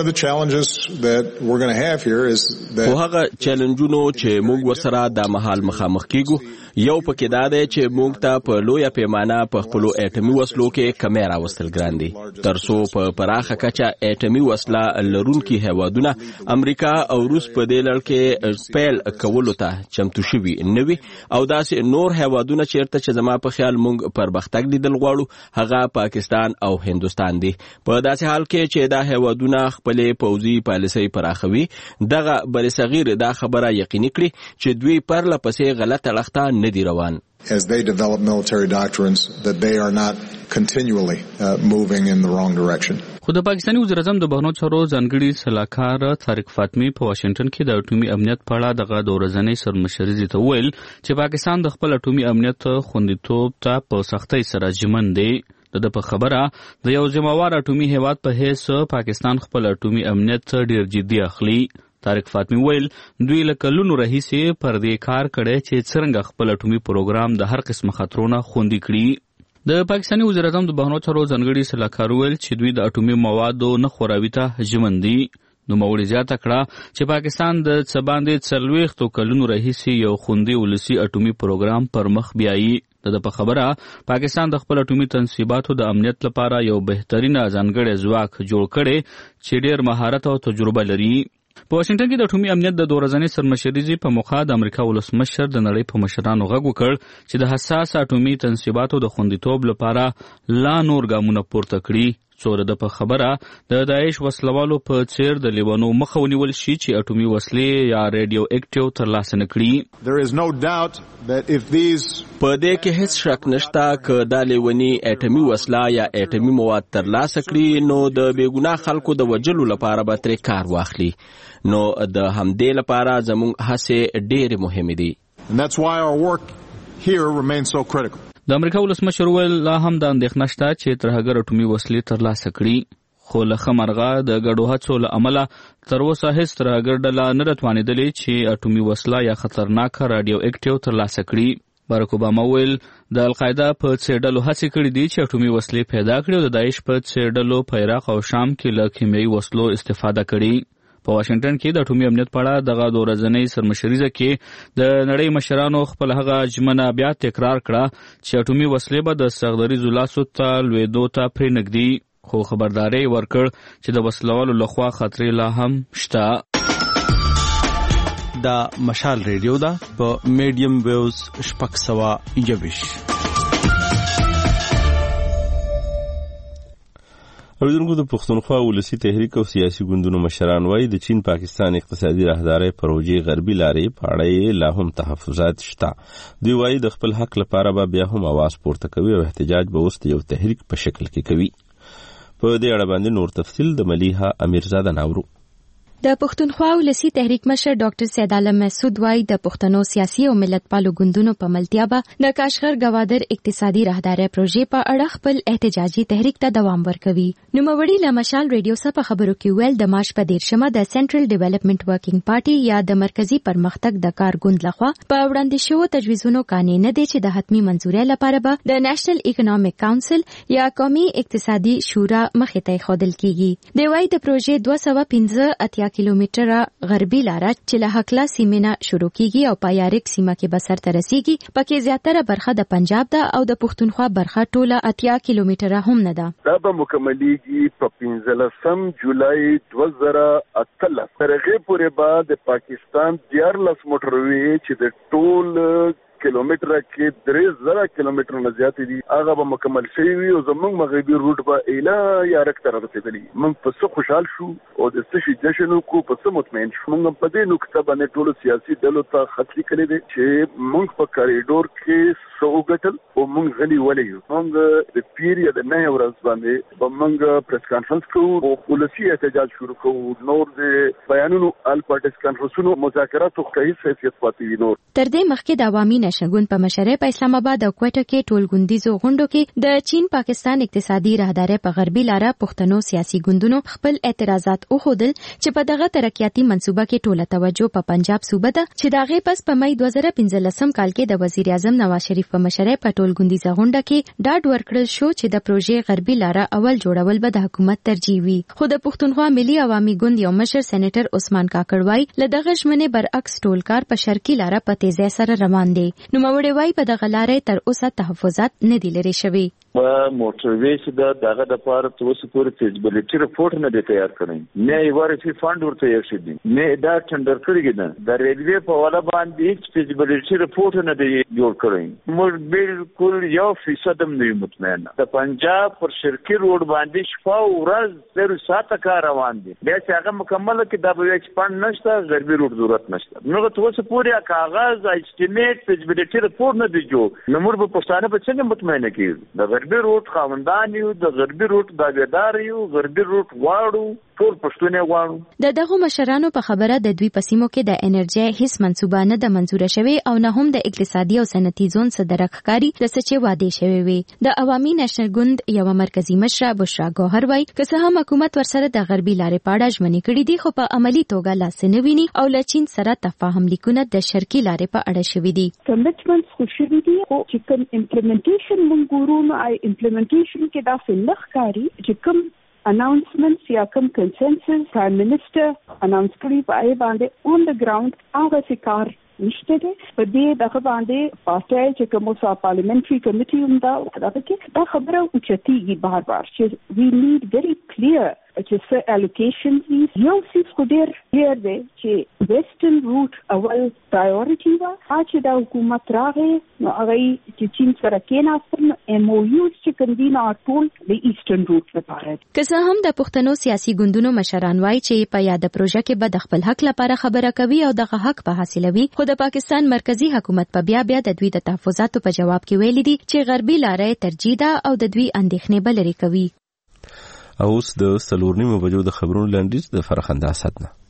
خو هغه چیلنجونو چې موږ ورسره د مهال مخامخ کیږو یو پکې دا دی چې موږ ته په لویه پیمانه په خپلو اټومي وسلو کې کمی راوستل ګران دي، ترڅو په پراخه کچه اټومي وسله لرونکي هیوادونه امریکا او روس په دې لړ کې پیل کولو ته چمتو شوي نه وي او داسې نور هیوادونه چیرته چې زما په خیال موږ پرمختګ لیدل غواړو هغه پاکستان او هندوستان دي. په داسې حال کې چې دا هیوادونه خپلې پوځي پالیسۍ پراخوي، دغه برصغیر دا خبره یقیني کړي چې دوی پرله پسې غلط اړخته نه دي روان. As they develop military doctrines that they are not continually uh, moving in the wrong direction. خو د پاکستاني وزیر اعظم د بهرنیو چارو ځانګړي سلاکار طارق فاطمي په واشنگټن کې د اټومي امنیت په اړه دغه د ورځنۍ سرمشریزې ته ویل چې پاکستان د خپل اټومي امنیت خوندیتوب ته په سختۍ سره ژمن دی. د په خبره د یو ذمہوار اټومي هیواد په حیث پاکستان خپل اټومي امنیت ډیر جدي اخلي. طارق فاطمی ویل دوی له کلونو راهیسې پر دې کار کړی چې څرنګه خپل اټومي پروګرام د هر قسمه خطرونو خوندي کړي. د پاکستاني وزیر اعظم د بهرنیو چارو ځانګړي سلاکار ویل چې دوی د اټومي موادو نه خوراوي ته ژمن دي. نوموړي زیاته کړه چې پاکستان د څه باندې څلوېښتو کلونو راهیسې یو خوندي ولسي اټومي پروګرام پر مخ بیایي. د په خبره پاکستان د خپل اټومي تنصیباتو د امنیت لپاره یو بهترینه ځانګړی ځواک جوړ کړي چې ډېر مهارت او تجربه لري. په واشنگټن کې د اټومي امنیت د دوه ورځنۍ سرمشریزې په موخه د امریکا ولسمشر د نړۍ په مشرانو غږ وکړ چې د حساس اټومي تنصیباتو د خوندیتوب لپاره لا نور ګامونه پورته کړي، څو د په خبره د داعش وسلوالو په څیر د لیوانو مخه ونیول شي چې اټومي وسلې یا ریډیو اکټیو ترلاسه نه کړي. په دې کې هیڅ شک نشته چې دا لیونی اټومي وسله یا اټومي مواد ترلاسه کړي نو د بیګناه خلکو د وجلو لپاره به ترې کار واخلي. نو د همدې لپاره زموږ هڅې ډېرې مهمې دي. د امریکا ولسمشر ویل لا هم د اندېښنه شته چې ترهګر اټومي وسلې ترلاسه کړي، خو له ښه مرغه د ګډو هڅو له امله تر اوسه هیڅ ترهګر ډله نه راتوانېدلې چې اټومي وسله یا خطرناکه راډیو اکټیو ترلاسه کړي. باراک اوباما ویل د القاعده په څېر ډلو هڅې کړې دي چې اټومي وسلې پیدا کړي او د داعش په څېر ډلو په عراق او شام کې له کیمیاوي وسلو استفاده کړي. په واشنگټن کې د اټومي امنیت په اړه دغه دوه ورځنۍ سرمشریزه کې د نړۍ مشرانو خپل هغه ژمنه بیا تکرار کړه چې اټومي وسلې به د سغدریزو لاسو ته لوېدو ته پرېنږدي، خو خبرداری ورکړ چې د وسلوالو لخوا خطرې لا هم شته. دا مشال ریډیو ده په میډیم ویوز شپږ سوه یوویشت. اوریدونکو د پښتونخوا ولسي تحریک او سیاسي ګوندونو مشران وایي د چین پاکستان اقتصادي راهدارۍ پروژې غربي لارې په اړه لا هم تحفظات شته. دوی وایي د خپل حق لپاره به بیا هم اواز پورته کوي او احتجاج به اوس د یو تحریک په شکل کې کوي. په دې اړه باندې نور تفصیل د ملیحه امیرزاده ناورو. د پښتونخوا ولسي تحریک مشر ډاکټر سید عالم مسعود وایي د پښتنو سیاسي او ملتپالو ګوندونو په ملتیا به د کاشغر گوادر اقتصادي راهدارۍ پروژې په اړه خپل احتجاجي تحریک ته دوام ورکوي. نوموړي له مشال ریډیو سره په خبرو کې ویل د مارچ په دیرشمه د سنټرل ډیولپمنٹ ورکینګ پارټي یا د مرکزی پرمختګ د کار ګوند لخوا په وړاندې شوو تجویزونو قانون نه دي چې د حتمی منځورۍ لپاره به د نېشنل اکونومیک کونسل یا قومي اقتصادي شورا مخې ته ایښودل کیږي. دی وایي د پروژې دوه سوه پنځه اتیا کیلومتره غربي لاره چې له حکلا سیمې نه شروع کیږي او په یاریک سیمه کې به سرته رسیږي، پکې زیاتره برخه د پنجاب ده او د پښتونخوا برخه ټوله اتیا کیلومتره هم نه ده. دا به مکملېږي په پنځلسم جولای دوه زره اتلس تر هغې پورې به د پاکستان دیارلس موټروي چې د ټول کیلومتره کې درې زره کیلومتره نه زیات دي هغه به مکمل شوي وي او زموږ مغربي روټ به اله یارک ته رسېدلي. موږ په څه خوشحال شو او د څه شي جشن وکړو، په څه مطمئن شو. موږ په دې نقطه باندې ټولو سیاسي ډلو ته خط لیکلی دی چې موږ په کاریډور کې څه وګټل او موږ غلي ولې یو. موږ د پیر یا د نهه ورځ باندې به موږ پریس کانفرنس کوو او ولسي احتجاج شروع کوو. نور د بیانونو ال پارټیز کانفرنسونو مذاکراتو هیڅ حیثیت پاتې وي. نور تر دې مخکې د عوامي نشنګون په مشرۍ په اسلام آباد او کوټه کې ټول ګوندیزو غونډو کې د چین پاکستان اقتصادي راهدارۍ په غربي لاره پښتنو سیاسي ګوندونو خپل اعتراضات وښودل چې په دغه ترقیاتي منصوبه کې ټوله توجه په پنجاب صوبه ده چې د هغې پس په مئی دوه زره پنځلسم کال کې د وزیر اعظم نواز شریف په مشرۍ په ټول ګوندیزه غونډه کې ډاډ ورکړل شو چې د پروژې غربي لاره اول جوړول به د حکومت ترجیح وي. خو د پښتونخوا ملي عوامي ګوند یو مشر سېنیټر عثمان کاکړ وایي له دغه ژمنې برعکس ټول کار په شرقي لاره په تیزۍ سره روان دی. نوموړي وایي په دغه لارې تر اوسه تحفظات نه دي لرې شوي. په موټروي چې د دغه د پاره تر اوسه پورې فیزیبিলিټي رپورټ نه دی تیار کړی، نه یې ورسي فند ورته یې شي دي، نه دا ټندر کړی دی. د ریلوی په والا باندې هیڅ فیزیبিলিټي رپورټ نه دی جوړ کړی. موږ بالکل یو فیصد هم نه مطمئن. د پنجاب پر شرقي روډ باندې شپه او ورځ زر ساعته کار روان دي. بیا چې هغه مکمل کې د بل ایکسپاند نشته، غربي روډ ضرورت نشته. نو تر اوسه پورې کاغذ اسټیمیټ فیزیبিলিټي رپورټ نه دی جوړ. نو موږ په پښتانه په څنګه مطمئن کیږو؟ غربي روټ خاوندان یو، د غربي روټ داویدار یو، غربي روټ واړو، ټول پښتون غواړو. د دغه مشرانو په خبره د دوی په سیمو کې د انرژي هیڅ منصوبه نه د منزوره شوی او نه هم د اقتصادي او صنعتي زون څخه درکاري د سچې وعده شوی وي. د عوامي نېشنل ګوند یو مرکزی مشره بشرا ګوهر وایي که څه هم حکومت ورسره د غربي لارې په اړه ژمنې کړې دي خو په عملی توګه لاس نه ویني او له چین سره تفاهم لیکونه د شرقي لارې په اړه شوي دي. کمټمنټس خو شوي دي او چې کوم امپلیمنټیشن مونږ ګورو نو آی امپلیمنټیشن کې دا څنګه ښکاري چې کوم announcements یا کوم کنسنسس پرایم منسٹر اناونس کړی پای باندې اون د ګراوند هغه څکار نشته ده په دې دغه باندې پارټي چې کوم څه پارلیمنټري کمیټي هم دا دا کې دا خبره اوچتيږي بار بار چې we need very clear چې څه allocations یو څه خو ډېر ډېر دی چې western route اول priority وا چې دا حکومت راغې نو هغه چې چین سره کېناستل ام او یو چې کوم دي نه ټول د ایسټرن روټ لپاره که څه هم د پښتنو سیاسي ګوندونو مشران وایي چې په یاد پروژه کې به د خپل حق لپاره خبره کوي او دغه حق په حاصلوي خو د پاکستان مرکزی حکومت په بیا بیا د دوی د تحفظاتو په جواب کې ویلي دي چې غربي لارې ترجیح ده او د دوی اندېښنې به لرې کوي. او اوس د څلور نیمو بجو د خبرونو لنډیز د فرخنده اسد نه.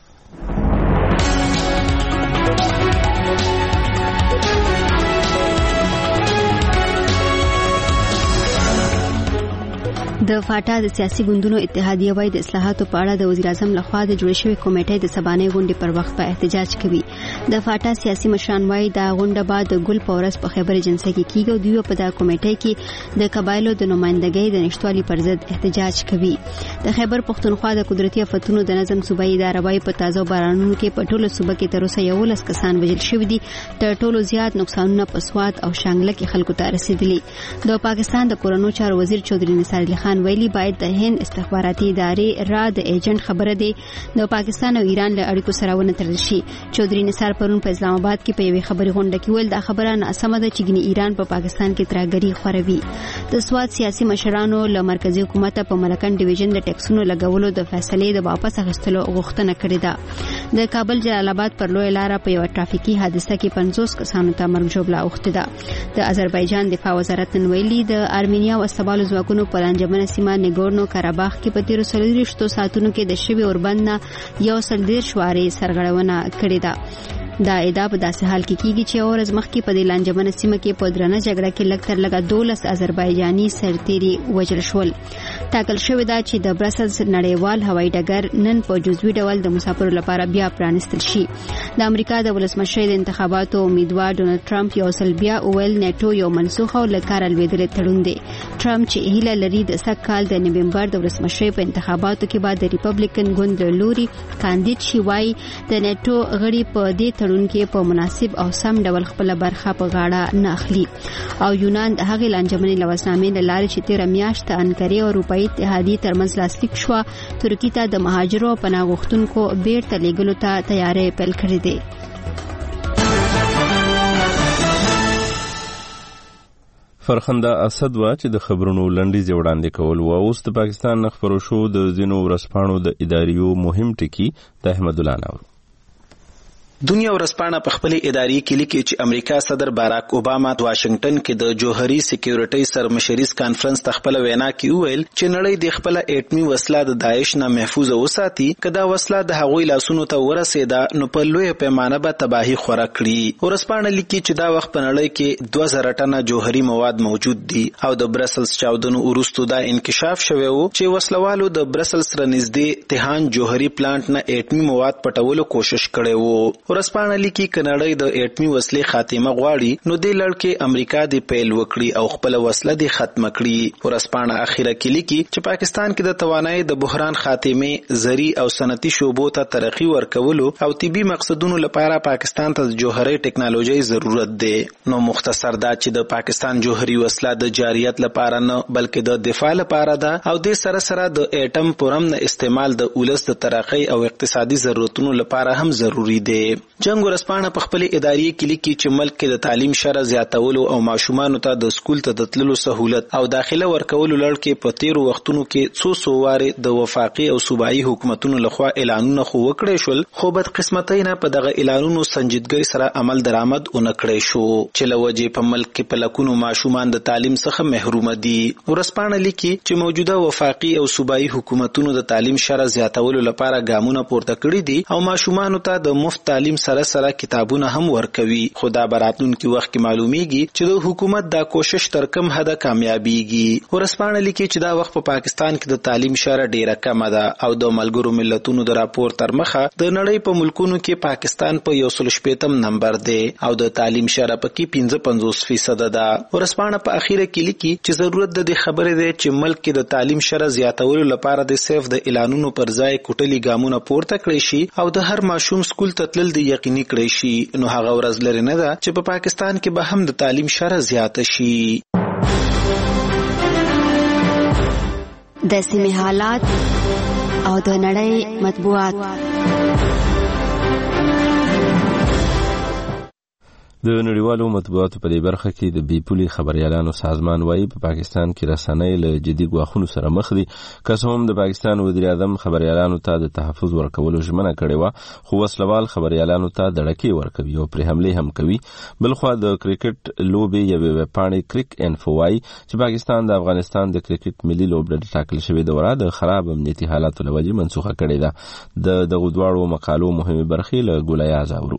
د فاټا د سیاسي ګوندونو اتحادیه وايي د اصلاحاتو په اړه د وزیر اعظم لخوا د جوړ شوی کمیټې د سبانې غونډې پر وخت په احتجاج کوي. د فاټا سیاسي مشران وايي دا غونډه بعد د ګل پورس په خبر اجنسی کې کیږي او دوی په د کمیټې کې د قبایلو د نمائندګۍ د نشټوالي پر ضد احتجاج کوي. د خیبر پښتونخوا د قدرتي آفتونو د نظم صوبایي اداره وايي په تازه بارانونو کې په ټولو صوبه کې تر اوسه یولس کسان وژل شوي دي. تر ټولو زیات نقصانونه په سوات او شانګله کې خلکو ته رسیدلي. د پاکستان د کورونو چارو وزیر چودري نثار علي خان ویلي باید د هند استخباراتي ادارې را د ایجنټ خبره دی د پاکستان او ایران له اړیکو سره ونه تړل شي. چودري نثار پرون په اسلام آباد کې په یوې خبري غونډه کې ویل دا خبره ناسمه ده چې ګنې ایران په پاکستان کې ترهګري خوروي. د سواد سیاسي مشرانو له مرکزی حکومت په ملکن ډیویژن د ټیکسونو لګولو د فیصلې د واپس اخیستلو غوښتنه کړې ده. د کابل جلال آباد پر لوی لار په یو ټرافیکي حادثه کې پنځوس کسانو ته مرګ ژوبله اوښتې ده. د آذربایجان دفاع وزارت نن ویلي د ارمینیا او استبالو ځواکونو په لانجمنه سیمه نګورنو کاراباخ کې په تیرو څلوېښتو ساعتونو کې د شوي اوربند نه یو سل دېرش وارې سرغړونه کړې ده. دا ادعا په داسې حال کې کیږي چې اورز مخکې په دې لانجمنه سیمه کې په درنه جګړه کې لږ تر لږه دولس آذربایجاني سرتیري وژل شول. ټاکل شوې ده چې د برسلز نړیوال هوایي ډګر نن په جزوي ډول د مسافرو لپاره بیا پرانستل شي. د امریکا د ولسمشر د انتخاباتو امیدوار ډونالد ټرمپ یو ځل بیا وویل نیټو یو منسوخ او له کاره لوېدلی تړون دی. ټرمپ چې هیله لري د سږ کال د نومبر د ولسمشر په انتخاباتو کې به د ریپبلیکن ګوند له لوري کاندید شي وایي د نیټو غړي په دې تړون کې په مناسب او سم ډول خپل برخه په غاړه نه اخلي. او یونان د هغې لانجمنې لوسنامې له لارې چې تېره میاشت د انکرې او اروپایي اتحادیې ترمنځ لاسلیک شوه ترکي ته د مهاجرو او پناه غوښتونکو بیرته لیږلو ته تیاری پیل کړی دی. فرخنده اسد وا چې د خبرونو لنډیز وړاندې کول او اوس د پاکستان خبرو شو د ځینو ورځپاڼو د اداریو مهم ټکی د احمد الله نور. دنیا ورځپاڼه په خپل اداري کې لیکي چې امریکا صدر باراک اوباما د واشنگټن کې د جوهري سکیورټي سرمشریز کانفرنس ته خپل وینا کې وویل چې نړۍ د خپل اټمي وسله د داعش نه محفوظ وساتي کدا وسله د هغوی لاسونو ته ورسېده نو په لوی پیمانه به تباہي خورا کړي. ورځپاڼه لیکي چې دا وخت په نړۍ کې دوه زره ټنه جوهري مواد موجود دي او د برسلز چاودنو وروسته دا انکشاف شوی و چې وسلوالو د برسلز سره نږدې تهان جوهري پلانټ نه اټمي مواد پټولو کوشش کړی وو. ورځپاڼه لیکي کناړی د اټمي وسلې خاتمه غواړي نو د لړکې امریکا د پیل وکړي او خپل وسله د ختم کړي. ورځپاڼه اخیره کې لیکي چې پاکستان کې د توانایي د بحران خاتمه زری او صنعتي شوبو ته ترقی ورکولو او طبي مقصدونو لپاره پاکستان ته جوهري ټکنالوژي ضرورت دی. نو مختصر دا چې د پاکستان جوهري وسله د جاریت لپاره نه بلکې د دفاع لپاره ده او د سره سره د اټم پرم نه استعمال د اولس د ترقی او اقتصادي ضرورتونو لپاره هم ضروری دی. جنگ ورځپاڼه په خپل اداري کې لیکي چې ملک کې د تعلیم شره زیاتولو او ماشومان ته د سکول ته د تللو سہولت او داخله ورکولو لړ کې په تیرو وختونو کې څو څو واره د وفاقي او صوبایي حکومتونو لخوا اعلانونه خو وکړي شول خو بد قسمتۍ نه په دغه اعلانونو سنجیدګۍ سره عمل درآمد اونکړي شو چې لوجه په ملک کې په لکونو ماشومان د تعلیم څخه محروم دي. ورځپاڼه لیکي چې موجوده وفاقي او صوبایي حکومتونو د تعلیم شره زیاتولو لپاره ګامونه پورته کړي دي او ماشومان ته د مفت تعلیم تعلیم سره سره کتابونه هم ورکوي. خو دا براتونکو وخت کې معلومیږي چې د حکومت دا کوشش تر کوم حده کامیابیږي. ورسپانه لیکي چې دا وخت په پاکستان کې د تعلیم شره ډیره کمه ده او د ملګرو ملتونو د راپور تر مخه د نړۍ په ملکونو کې پاکستان په یو سل شپږم نمبر دی او د تعلیم شره پکې پنځه پنځوس فیصد ده. ورسپانه په اخیره کې لیکي چې ضرورت د دې خبرې دی چې ملک کې د تعلیم شره زیاتولو لپاره د صرف د اعلانونو پر ځای کوټلي ګامونه پورته کړی شي او د هر ماشوم سکول ته تلل د یقیني کړی شي. نو هغه ورځ لري نه ده چې په پاکستان کې به هم د تعلیم شره زیاته شي. د سیمې حالات او د نړۍ مطبوعات. د نړیوالو مطبوعاتو په دې برخه کې د بي پولي خبريالانو سازمان وايي په پاکستان کې رسنۍ له جدي ګواښونو سره مخ دي. که څه هم د پاکستان وزیر اعظم خبريالانو ته د تحفظ ورکولو ژمنه کړې وه، خو وسلوال خبريالانو ته دړکې ورکوي او پرې حملې هم کوي. بلخوا د کرکټ لوبې یوې ویبپاڼې کریک انفو وايي چې پاکستان د افغانستان د کرکټ ملي لوبډلې ټاکل شوې دوره د خراب امنیتي حالاتو له وجې منسوخه کړې ده. د دغو دواړو مقالو مهمې برخې له ګولیاز اورو.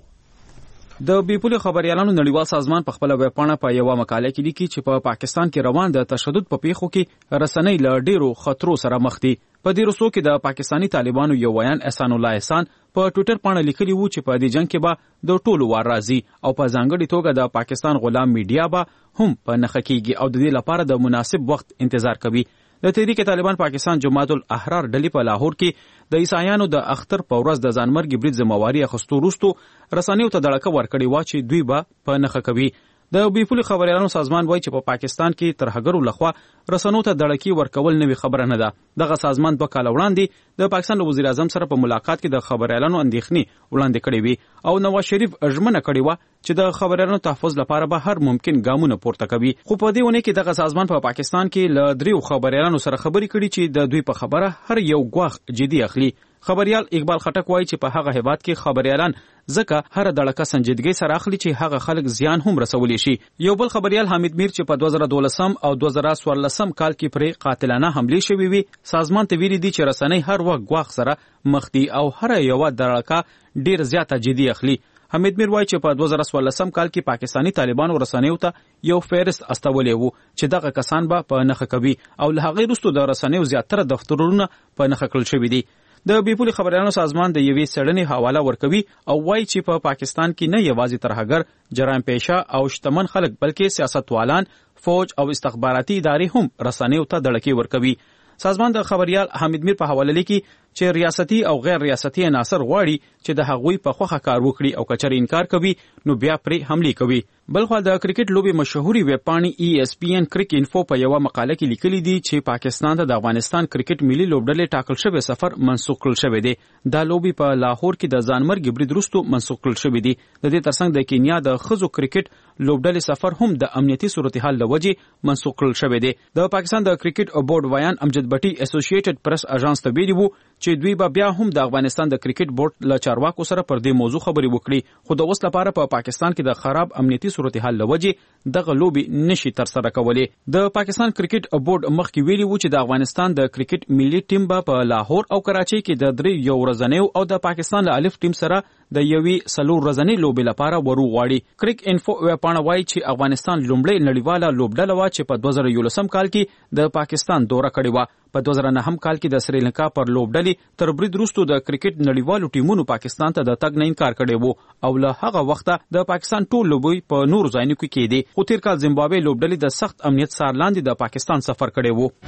د بیپولي خبريالانو نړیوال سازمان په خپل ویبپاڼه په یو مقاله کې لیکي چې په پاکستان کې روان د تشدد په پیښو کې رسنۍ له ډیرو خطرو سره مخ دي. په دې روسو کې د پاکستانی طالبانو یو ویان احسان الله احسان په ټوئیټر باندې لیکلی وو چې په دې جنگ کې به د ټولو وار راځي او په ځانګړي توګه د پاکستان غلام میډیا به هم په نخښه کېږي او د دې لپاره د مناسب وخت انتظار کوي. د تحریک طالبان پاکستان جماعت الاحرار ډلې په لاهور کې د عیسایانو د اختر په ورځ د ځانمرګي برید ذمہواری اخیستو وروسته رسنیو ته دړکه ورکړې و چې دوی به په نخښه کوي. د بیپولي خبريالانو سازمان وایي چې په پاکستان کې تر هغرو لخوا رسنیو ته دړکې ورکول نوې خبره نه ده. دغه سازمان دوه کاله وړاندې د پاکستان د وزیر اعظم سره په ملاقات کې د خبريالانو اندېښنې وړاندې کړې وي او نواز شریف ژمنه کړې و چې د خبريالانو تحفظ لپاره به هر ممکن ګامونه پورته کوي. خو په دې ونه کې دغه سازمان په پا پاکستان کې له دریو خبريالانو سره خبرې کړي چې د دوی په خبره هر یو ګواښ جدي اخلي. خبريال اقبال خټک وایي چې په هغه هیواد کې خبريالان ځکه هر دړکه سنجیدګۍ سره اخلي چې هغه خلک زیان هم رسولی شي. یو بل خبريال حمید میر چې په دوه زره دولسم او دوه زره څوارلسم کال کې پرې قاتلانه حملې شوې وي سازمان ته ویلي دي چې رسنۍ هر وخت ګواښ سره مخ دي او هر یو دړکه ډیر زیاته جدي اخلي. حمید میر وایي چې په دوه زره څوارلسم کال کې پاکستانی طالبانو رسنیو ته یو فهرست استولې وو چې دغه کسان به په نخښه کوي او له هغې وروسته د رسنیو زیاتره دفترونه په نخښه کړل شوي دي. د بیپولي خبريالانو سازمان د یوې څېړنې حواله ورکوي او وایي چې په پا پاکستان کې نه یوازې ترهګر جرایم پیشه او شتمن خلک بلکې سیاستوالان، فوج او استخباراتي ادارې هم رسنیو ته دړکې ورکوي. سازمان د خبريال حمید میر په حواله لیکي چې ریاستي او غیر ریاستي عناصر غواړي چې د هغوی په خوخه کار وکړي او کچري انکار کوي نو بیا پرې حملې کوي. بلخو د کرکټ لوبي مشهوري ویب پاڼې ای اس پی ان کریک انفو په یو مقاله کې لیکلي دي چې پاکستان ته د افغانستان کرکټ ملي لوبډلې ټاکل شوی سفر منسوخ کړل شوی دی. دا لوبي په لاهور کې د ځانمرګي برید وروسته منسوخ کړل شوی دی. د دې ترڅنګ د کینیا د خزو کرکټ لوبډلې سفر هم د امنیتي صورتحال لوجې منسوخ کړل شوی دی. د پاکستان د کرکټ بورډ ویان امجد بټي اسوسییټډ پریس اژانس ته ویلي وو چې دوی به بیا هم د افغانستان د کرکټ بورډ له چارواکو سره پر دې موضوع خبرې وکړي خو د اوس لپاره په پا پاکستان کې د خراب امنیتي صورتحال لوجې دغه لوبي نشي تر سره کولای. د پاکستان کرکټ بورډ مخکې ویلي وو چې د افغانستان د کرکټ ملي ټیم به په لاهور او کراچۍ کې د درې یو ورځنیو او د پاکستان له الف ټیم سره د یوې څلور ورځنۍ لوبې لپاره ورو غواړي. کریک انفو ویبپاڼه وایي چې افغانستان لومړی نړیواله لوبډله وه چې په دوه زره یولسم کال کې د پاکستان دوره کړې وه. په دوه زره نهم کال کې د سریلانکا پر لوبډلې تر برید وروسته د کرکټ نړیوالو ټیمونو پاکستان ته د تګ نه انکار کړی وو او له هغه وخته د پاکستان ټول لوبې په نورو ځایونو کې کېدې. خو تیر کال زیمبابوې لوبډلې د سخت امنیت څار لاندې د پاکستان سفر کړی وو.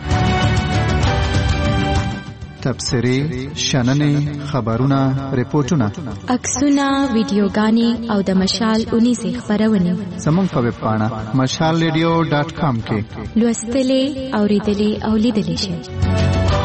تبصرې، شننې، خبرونه، ریپورتونه، عکسونه، ویډیوګانې او د مشال اونیزې خبرونه زموږ په ویب پاڼه مشال ریډیو ډاټ کام کې لوستلې، اوریدلې او لیدلې شئ.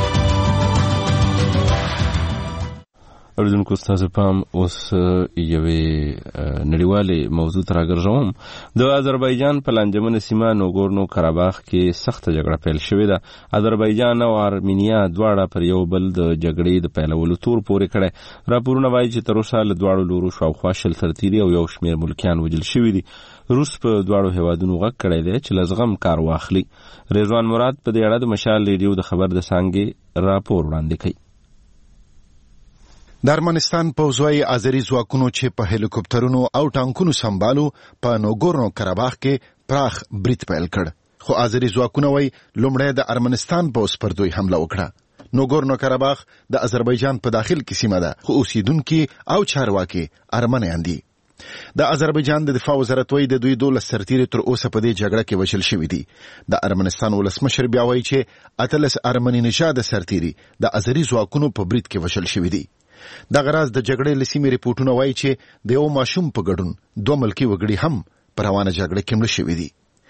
اردوونکو ستاسو پام اوس یوې نړیوالې موضوع ته راګرځوم. د آذربایجان په لانجمنه سیمه نوګورنو کاراباخ کې سخته جګړه پیل شوې ده. آذربایجان او ارمینیا دواړه پر یو بل د جګړې د پیلولو تور پورې کړی. راپورونه وایي چې تر اوسه له دواړو لورو شاوخوا شل ترتیري او یو شمېر ملکیان وژل شوي دي. روس په دواړو هیوادونو غږ کړی دی چې له زغم کار واخلي. رضوان مراد په دې اړه د مشال ریډیو د خبر د څانګې راپور وړاندې کوي. د ارمنستان پوځوي آذری ځواکونو چې په هلیکوپټرونو او ټانکونو سمبالو په نوګورنو کراباخ کې پراخ برید پیل کړ، خو آذری ځواکونه وایي لومړی د ارمنستان پوځ پر دوی حمله وکړه. نوګورنو کراباخ د آذربایجان په داخل کې سیمه ده، خو اوسیدونکي او چارواکي ارمنیان دي. د آذربایجان د دفاع وزارت وایي د دوی دولس سرتیري تر اوسه په دې جګړه کې وژل شوي دي. د ارمنستان ولسمشر بیا وایي چې اتلس ارمني نژاده سرتیري د آذري ځواکونو په برید کې وژل شوي دي. دغه راز د جګړې له سیمې ریپورټونه وایي چې د یو ماشوم په ګډون دوه ملکي وګړي هم په روانه جګړه کې مړه شوي دي.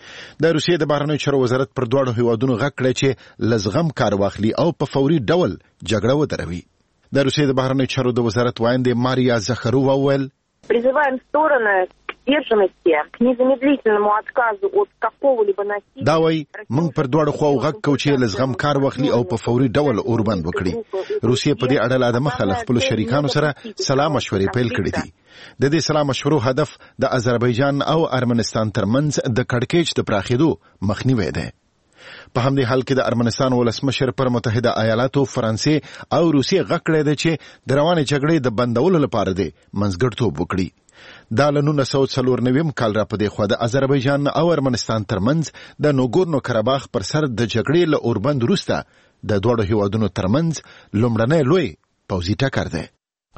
د روسیې د بهرنیو چارو وزارت پر دواړو هیوادونو غږ کړی چې له زغم کار واخلي او په فوري ډول جګړه ودروي. د روسیې د بهرنیو چارو د وزارت وایندې ماریا زخرووا وویل призываем стороны к сдержанности, к незамедлительному отказу от какого-либо насилия. دا وایي موږ پر دواړو خواو غږ کوو چې له زغم کار واخلي او په فوري ډول اوربند وکړي. روسیې په دې اړه لا د مخه له خپلو شریکانو سره سلا مشورې پیل کړې دي. د دې سلا مشورو هدف د آذربایجان او ارمنستان ترمنځ د کړکېچ د پراخېدو مخنیوی دی. په همدې حال کې د ارمنستان ولسمشر پر متحده ایالاتو، فرانسې او روسیې غږ کړی دی چې د روانې جګړې د بندولو لپاره دی منځګړیتوب وکړي. دا له نولس سوه څلور نوي کال را په دې خوا د آذربایجان او ارمنستان ترمنځ د نوګورنو کراباخ پر سر د جګړې له اوربند وروسته د دواړو هیوادونو ترمنځ لومړنی لوی پوځي ټکر دی.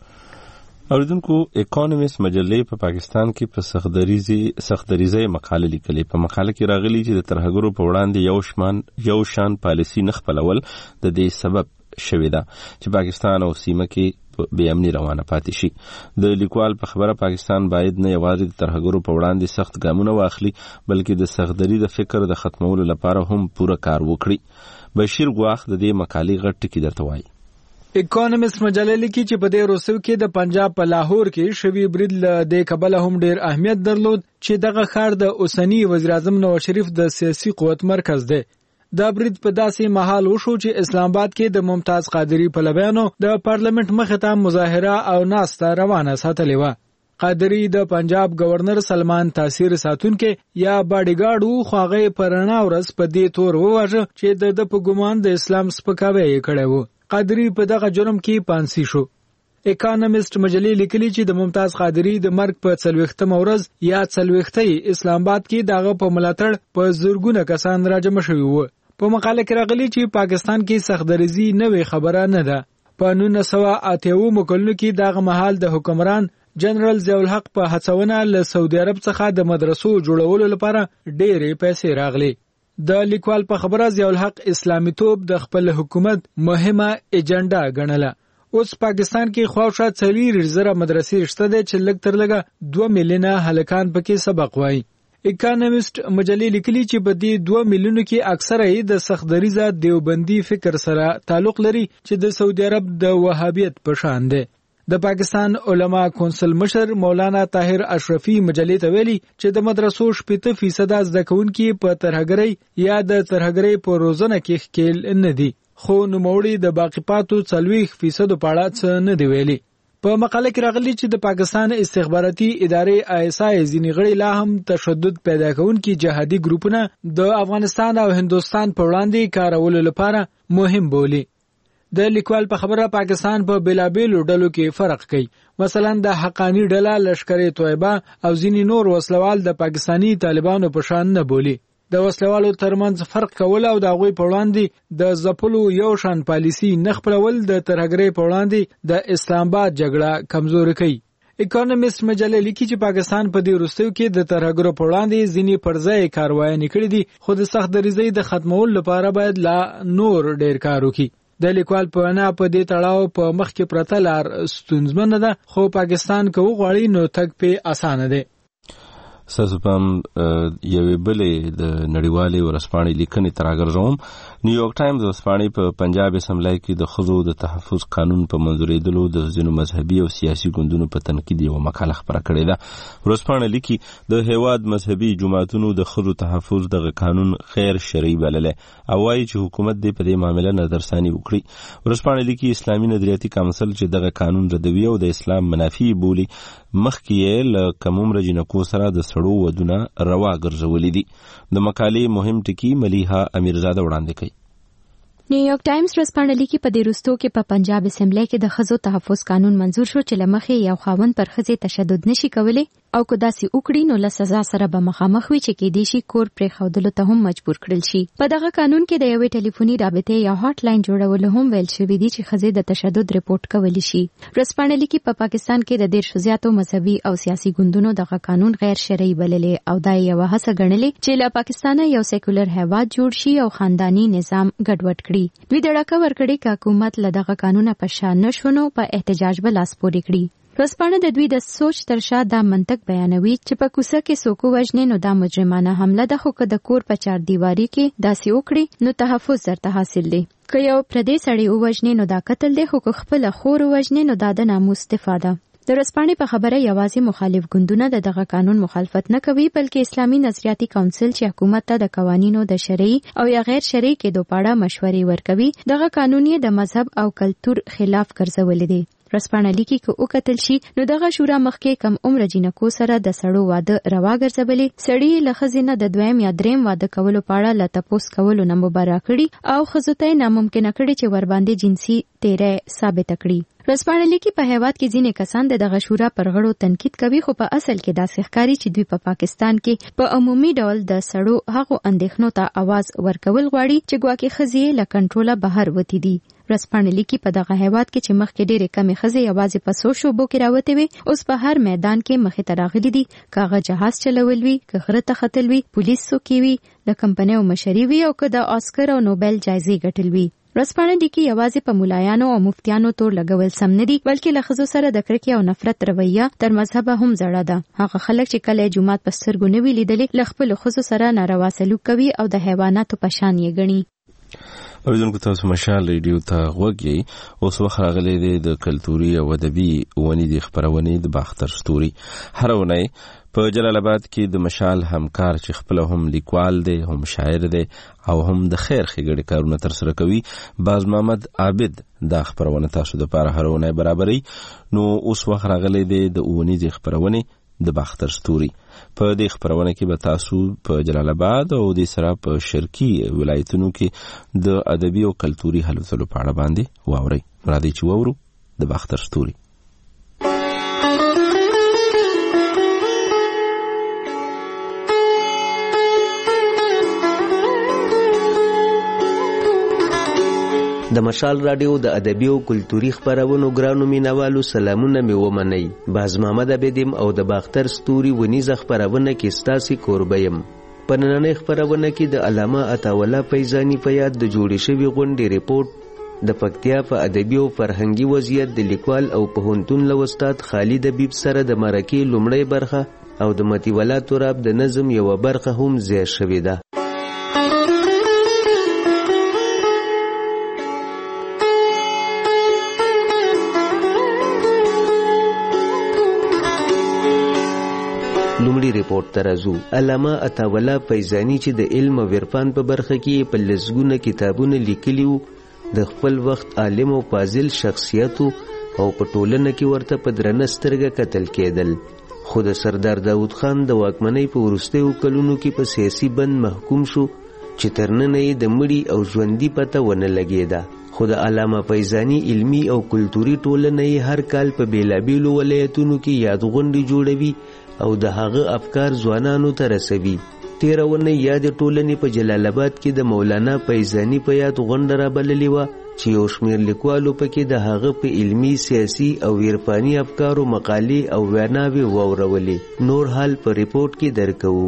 اوریدونکو، اکانومیست مجلې په پاکستان کې په سختدریزي سختدریزي مقاله لیکلې. په مقاله کې راغلي چې د ترهګرو په وړاندې یو شمان یو شان پالیسي نه خپلول د دې سبب شوی ده چې پاکستان او سیمه کې بې امني روانه پاتې شي. د لیکوال په خبره پاکستان باید نه یوازې د ترهګرو په وړاندې سخت ګامونه واخلي، بلکې د سختدري د فکر د ختمولو لپاره هم پوره کار وکړي. بشیر ګواخ د دې مقالې غټ ټکي درته وایي. اکانومیست مجله لیکي چې په دې روسو کې د پنجاب په لاهور کې شوی برید له دې کبله هم ډیر اهمیت درلود چې دغه ښار د اوسنی وزیر اعظم نواز شریف د سیاسي قوت مرکز دی. دا برید په داسې مهال وشو چې اسلام آباد کې د ممتاز قادری پلویانو د پارلیمنت مخې ته مظاهره او ناسته روانه ساتلې وه. قادری د پنجاب گورنر سلمان تاثیر ساتونکې یا باډیګارډ خو هغه په رڼا ورځ په دې تور وواژه چې د ده په ګمان د اسلام سپکاوی یې کړی و. قادری په دغه جرم کې پانسی شو. اکانومیست مجلې لیکلي چې د ممتاز قادری د مرګ په څلوېښتمه ورځ یا څلوېښتۍ اسلام آباد کې دغه په ملاتړ په زرګونه کسان راجمع شوي وو. په مقاله کې راغلي چې پاکستان کې سختدریزي نوې خبره نه ده. په نولس سوه اته اووه کلونو کې دغه مهال د حکمران جنرال ضیاءالحق په هڅونه له سعودي عرب څخه د مدرسو جوړولو لپاره ډېرې پیسې راغلي. د لیکوال په خبره ضیاءالحق اسلامي توپ د خپل حکومت مهمه ایجنډا ګڼله. اوس پاکستان کې خواوشا څلور زره مدرسې شته دي چې لږ تر لږه دوه میلیونه هلکان پکې سبق وایي. اکانومیست مجلې لیکلي چې په دې دوه میلیونو کې اکثره یې د سختدریزه دیوبندي فکر سره تعلق لري چې د سعودي عرب د وهابیت په شان دی. د پاکستان علما کونسل مشر مولانا طاهر اشرفي مجلې ته ویلي چې د مدرسو شپږ فیصد زده کوونکي په ترهګرۍ یا د ترهګرۍ په روزنه کې ښکیل نه دي، خو نوموړي د باقي پاتو څلوېښت فیصد په اړه څه نه دی ویلي. په مقاله کې راغلي چې د پاکستان استخباراتي ادارې آی اس آی ځینې غړي لا هم تشدد پیدا کوونکي جهادي ګروپونه د افغانستان او هندوستان په وړاندې کارولو لپاره مهم بولي. د لیکوال په خبره پاکستان په بیلابیلو ډلو کې فرق کوي. مثلا د حقانی ډله لشکر طیبه او ځینې نور وسلوال د پاکستانی طالبانو په شان نه بولي. د وسلوالو ترمنځ فرق کول او د هغوی په وړاندې د ځپلو یو شان پالیسي نه خپلول د ترهګرۍ په وړاندې د اسلام آباد جګړه کمزوري کوي. اکانومیست مجله لیکي چې پاکستان په دې وروستیو کې د ترهګرو په وړاندې ځینې پرځای کاروایانې کړې دي، خو د سختدریزۍ د ختمولو لپاره باید لا نور ډیر کار وکړي. د لیکوال په وینا په دې تړاو په مخ کې پرته لار ستونزمنه ده، خو پاکستان که وغواړي نو تګ پې اسانه دی. ستاسو په یوې بلې د نړیوالې ورځپاڼې لیکنې ته راګرځوم. نیویارک ټایمز ورځپاڼې په پنجاب اسمبلی کې د ښځو د تحفظ قانون په منظورېدلو د ځینو مذهبي او سیاسي ګوندونو په تنقید یوه مقاله خپره کړې ده. ورځپاڼه لیکي د هیواد مذهبي جماعتونو د ښځو تحفظ دغه قانون غیر شرعي بللی او وایي چې حکومت دې په دې معامله نظرثاني وکړي. ورځپاڼه لیکي اسلامي نظریاتي کونسل چې دغه قانون ردوي او د اسلام منافي بولي، مخکې یې له کم عمره جنکو سره د سړو ودونه روا ګرځولي دي. د مقالې مهم ټکي ملیحه امیرزاده وړاندې کوي. نیویارک ټایمز ورځپاڼه لیکي په دې وروستو کې په پنجاب اسمبلی کې د ښځو تحفظ قانون منزور شو چې له مخې یو خاوند پر ښځې تشدد نشي کولی او که داسې وکړي نو له سزا سره به مخامخ وي چې کېدای شي کور پرېښودلو ته هم مجبور کړل شي. په دغه قانون کې د یوې ټلیفوني رابطې یا هاټ لاین جوړولو هم ویل شوي دي چې ښځې د تشدد ریپورټ کولی شي. ورځپاڼه لیکي په پاکستان کې د دېرشو زیاتو مذهبي او سیاسي ګوندونو دغه قانون غیر شرعي بللې او دا یوه هڅه ګڼلې چې له پاکستانه یو سیکولر هیواد جوړ شي او خانداني نظام ګډوډ کړي. دوی د ډاکه ورکړي که حکومت له دغه قانونه په شا نشو نو په احتجاج به لاس پورې کړي. ورځپاڼه د دوی د سوچ تر شا دا منطق بیانوي چې په کوڅه کې څوک ووژني نو دا مجرمانه حمله ده، خو که د کور په چار دیواري کې داسې وکړي نو تحفظ درته حاصل دی. که یو پردی سړی ووژني نو دا قتل دی، خو که خپله خور ووژني نو دا د ناموس دفاع ده. د ورځپاڼې په خبره یوازې مخالف ګوندونه د دغه قانون مخالفت نه کوي، بلکې اسلامي نظریاتي کونسل چې حکومت ته د قوانینو د شرعي او یا غیر شرعي کېدو په اړه مشورې ورکوي، دغه قانون یې د مذهب او کلتور خلاف ګرځولی دی. ورځپاڼه لیکي که وکتل شي نو دغه شورا مخکې کم عمره جینکو سره د سړو واده روا ګرځولي، سړي له ښځې نه د دویم یا دریم واده کولو په اړه له تپوس کولو نه مبرا کړي او ښځو ته یې ناممکنه کړي چې ورباندې جنسي تیری ثابته کړي. ورځپاڼه لیکي په هیواد کې ځینې کسان د دغه شورا پر غړو تنقید کوي، خو په اصل کې داسې ښکاري چې دوی په پاکستان کې په عمومي ډول د سړو هغو اندېښنو ته आवाज ورکول غواړي چې ګواکې ښځې له کنټروله بهر وتې دي. ورځپاڼه لیکي په دغه هیواد کې چې مخکې ډېرې کمې ښځې یوازې په څو شعبو کې راوتې وي، اوس په هر میدان کې مخې ته راغلي دي، که هغه جهاز چلول وي، که غره ته ختل وي، پولیس څوکۍ وي، د کمپنیو مشري وي او که د آسکر او نوبل جایزې ګټل وي. ورځپاڼه لیکي یوازې په ملایانو او مفتیانو تور لګول سم نه دي، بلکې له ښځو سره د کرکې او نفرت رویه تر مذهبه هم زړه ده. هغه خلک چې کله جومات په سترګو نه وي لیدلې له خپلو ښځو سره ناروا سلوک کوي او د حیواناتو په شان یې ګڼي. اوریدونکو تاسو مشال ریډیو ته غوږ یې. اوس وخت راغلی دی د کلتوري او ادبي ونې د خپرونې د باختر ستوري. هره اونۍ په جلال آباد کې د مشال همکار چې خپل هم لیکوال دی، هم شاعر دی او هم د خیر ښېګړې کارونه ترسره کوي، باز محمد عابد دا خپرونه تاسو دپاره هره اونۍ برابروي. نو اوس وخت راغلی دی د اونیزې خپرونې د باختر ستوري. په دې خپرونه کې به تاسو په جلال آباد او د سره په شرقي ولایتونو کې د ادبي او کلتوري هلو ځلو په اړه باندې واورئ. راځئ چې واورو د باختر ستوري. د مشال رادیو د ادبي او کلتوري خپرونو ګرانو مینوالو سلامونه مې ومنئ. باز محمد عبیدیم او د باختر ستوري ونیزه خپرونه کې ستاسې کوربه یم. په نننۍ خپرونه کې د علامه عطاالله فیضاني په یاد د جوړې شوې غونډې ریپورټ، د پکتیا په ادبي او فرهنګي وضعیت د لیکوال او پوهنتون له استاد خالد حبیب سره د مرکې لومړۍ برخه او د مطیولا تراب د نظم یوه برخه هم ځای شوې ده. لومړی ریپورټ ته راځو. علامه عطاالله فیضاني چې د علم او عرفان په برخه کې په لسګونه کتابونه لیکلي وو، د خپل وخت عالم او فاضل شخصیت او په ټولنه کې ورته په درنه سترګه کتل کېدل. خو د سردار داود خان د واکمنۍ په وروستیو کلونو کې په سیاسي بند محکوم شو چې تر ننه یې د مړي او ژوندي پته ونه لګېده. خو د علامه فیضاني علمي او کلتوري ټولنه یې هر کال په بېلابېلو ولایتونو کې یادغونډې جوړوي او د هغه افکار ځوانانو ته رسوي. تېره اونۍ یاد ټولنې په جلال آباد کې د مولانا فیضاني په یاد غونډه رابللې وه چې یو شمېر لیکوالو پکې د هغه په علمي، سیاسي او عرفاني افکارو مقالې او ویناوې واورولې. نور حال په ریپورټ کې درکوو.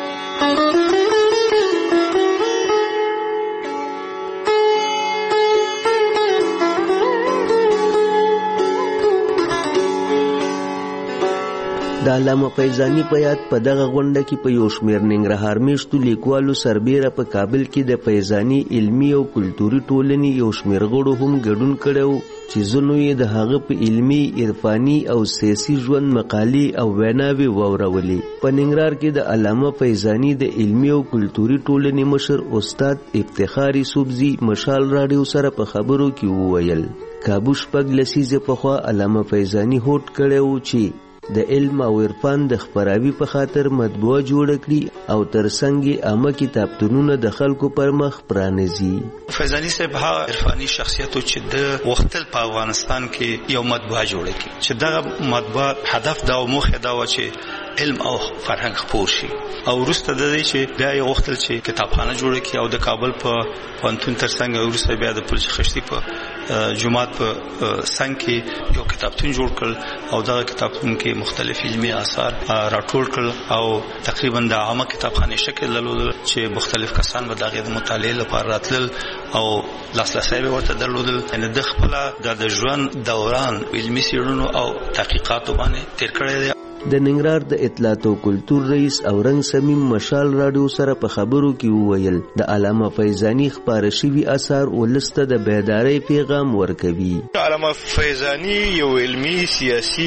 د علامه فیضاني په یاد په دغه غونډه کې په یو شمېر ننګرهار میشتو لیکوالو سربیره په کابل کې د فیضاني علمي او کلتوري ټولنې یو شمېر غړو هم ګډون کړی و چې ځینو یې د هغه په علمي، عرفاني او سیاسي ژوند مقالې او ویناوې واورولې. په ننګرهار کې د علامه فیضاني د علمي او کلتوري ټولنې مشر استاد افتخار یوسفزي مشال راډیو سره په خبرو کې وویل کابو شپږ لسیزې پخوا علامه فیضاني هوډ کړی و چې د علم او عرفان د خپراوي په خاطر مطبوعه جوړ کړي او ترڅنګ عامه کتابتونونه د خلکو پر مخ پرانیزي. فیضانی صاحب ها عرفاني شخصیت چې د وختل په افغانستان کې یو مطبوعه جوړ کړي چې دا مطبوعه هدف دا او موخه دا و چې علم او فرهنګ خپور شي او وروسته د دې چې بیا یو وختل چې کتابخانه جوړ کړي او د کابل په پوهنتون ترڅنګ وروسته بیا د پلچ خشتي په جماعت په څنګ کې یو کتابتون جوړ کړ او دا کتابتون کې مختلف علمي آثار راټول کړل او تقریبا د عامه کتابخانه شکل درلود چې مختلف کسان به دغه د مطالعه لپاره راتلل او لاسلسي به ورته درلودل. ان د خپل د ژوند دوران علمي څېړنو او تحقیقاتو باندې تیر کړی دی. د ننګرهار د اطلاعات او کلتور رئیس او رنګ سمیم مشال رادیو سره په خبرو کې وویل د علامه فیضانی خپاره شوي اثار ولسته د بیداری پیغام ورکوي. علامه فیضانی یو علمي سیاسي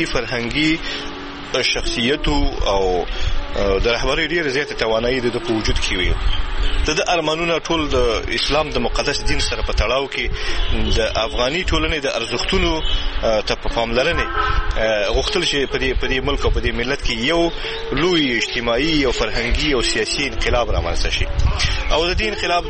فرهنګي شخصیت او د رهبرۍ ډېر زیاته توانایي د په وجود کې وي. د ارمانونه ټول د اسلام د مقدس دین سره په تړاو کې د افغاني ټولنې د ارزښتونو ته په پاملرنې غوښتل شي په دې په دې ملک او په دې ملت کې یو لوی اجتماعي او فرهنګي او سیاسي انقلاب رامنځته شي او د دې انقلاب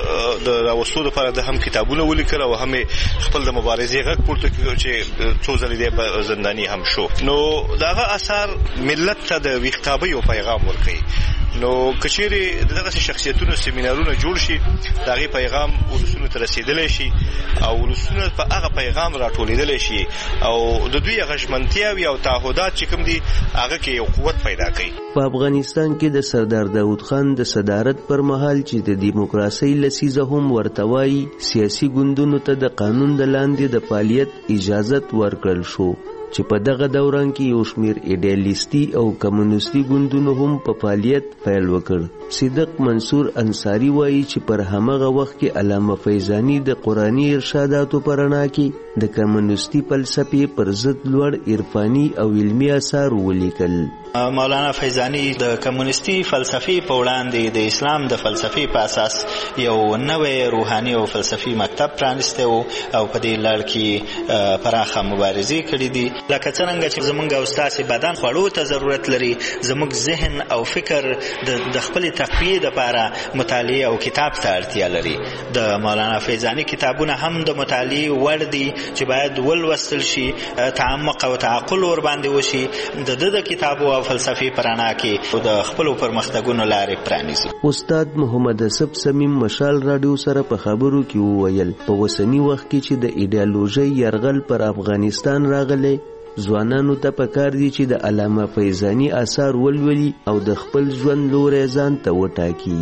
د د راوستلو لپاره د هم کتابونه ولیکل او هم خپل د مبارزې غږ پورته کړ چې څو ځلې د زنداني هم شو. نو داغه اثر ملت ته د ویښتابۍ او پیغام ورکړي. نو کچېری دغه شخصیتونو سیمینارونه جوړ شي دغه پیغام ولسونو ته رسیدلی شي او ولسونه په هغه پیغام راټولېدلی شي او د دوی غشمنتیاوي او تعهدات چې کوم دي هغه کې یو قوت پیدا کوي. په افغانستان کې د سردار داود خان د صدارت پر مهال چې د دیموکراسي لسیزه هم ورتوي سیاسي ګوندونو ته د قانون د لاندې د فعالیت اجازت ورکړل شو چې په دغه دوران کې یو شمیر ایډیالیستي او کمونیستي ګوندونو هم په فعالیت پیل وکړ. صدق منصور انصاری وایي چې پر همغه وخت کې علامه فیضانی د قرآني ارشاداتو په رڼا کې د کمونیستي فلسفې پر ضد لوړ عرفاني او علمي آثار ولیکل. مولانا فیضانی د کمونیستي فلسفې په وړاندې د اسلام د فلسفې په اساس یو نوې روحاني او فلسفي مکتب پرانیسته او په دې لړ کې پراخه مبارزې کړې دي. لکه څنګه چې زمونږ او ستاسې بدن خوړو ته ضرورت لري زمونږ ذهن او فکر د خپل تقویې لپاره مطالعه او کتاب ته اړتیا لري. د مولانا فیضانی کتابونه هم د مطالعې وړ دي چې باید ولوستل شي تعمق او تعقل ور باندې وشي. د د کتابو او فلسفي پرانا کې د خپل پرمختګونو لارې پرانیزي. استاد محمد اسب سمیم مشال رادیو سره په خبرو کې وویل په وسنی وخت کې چې د ایډیالوژي يرغل پر افغانستان راغلی ځوانانو ته پکار دي چې د علامه فیضانی آثار ولولي او د خپل ژوند لوري ځان ته وټاکي.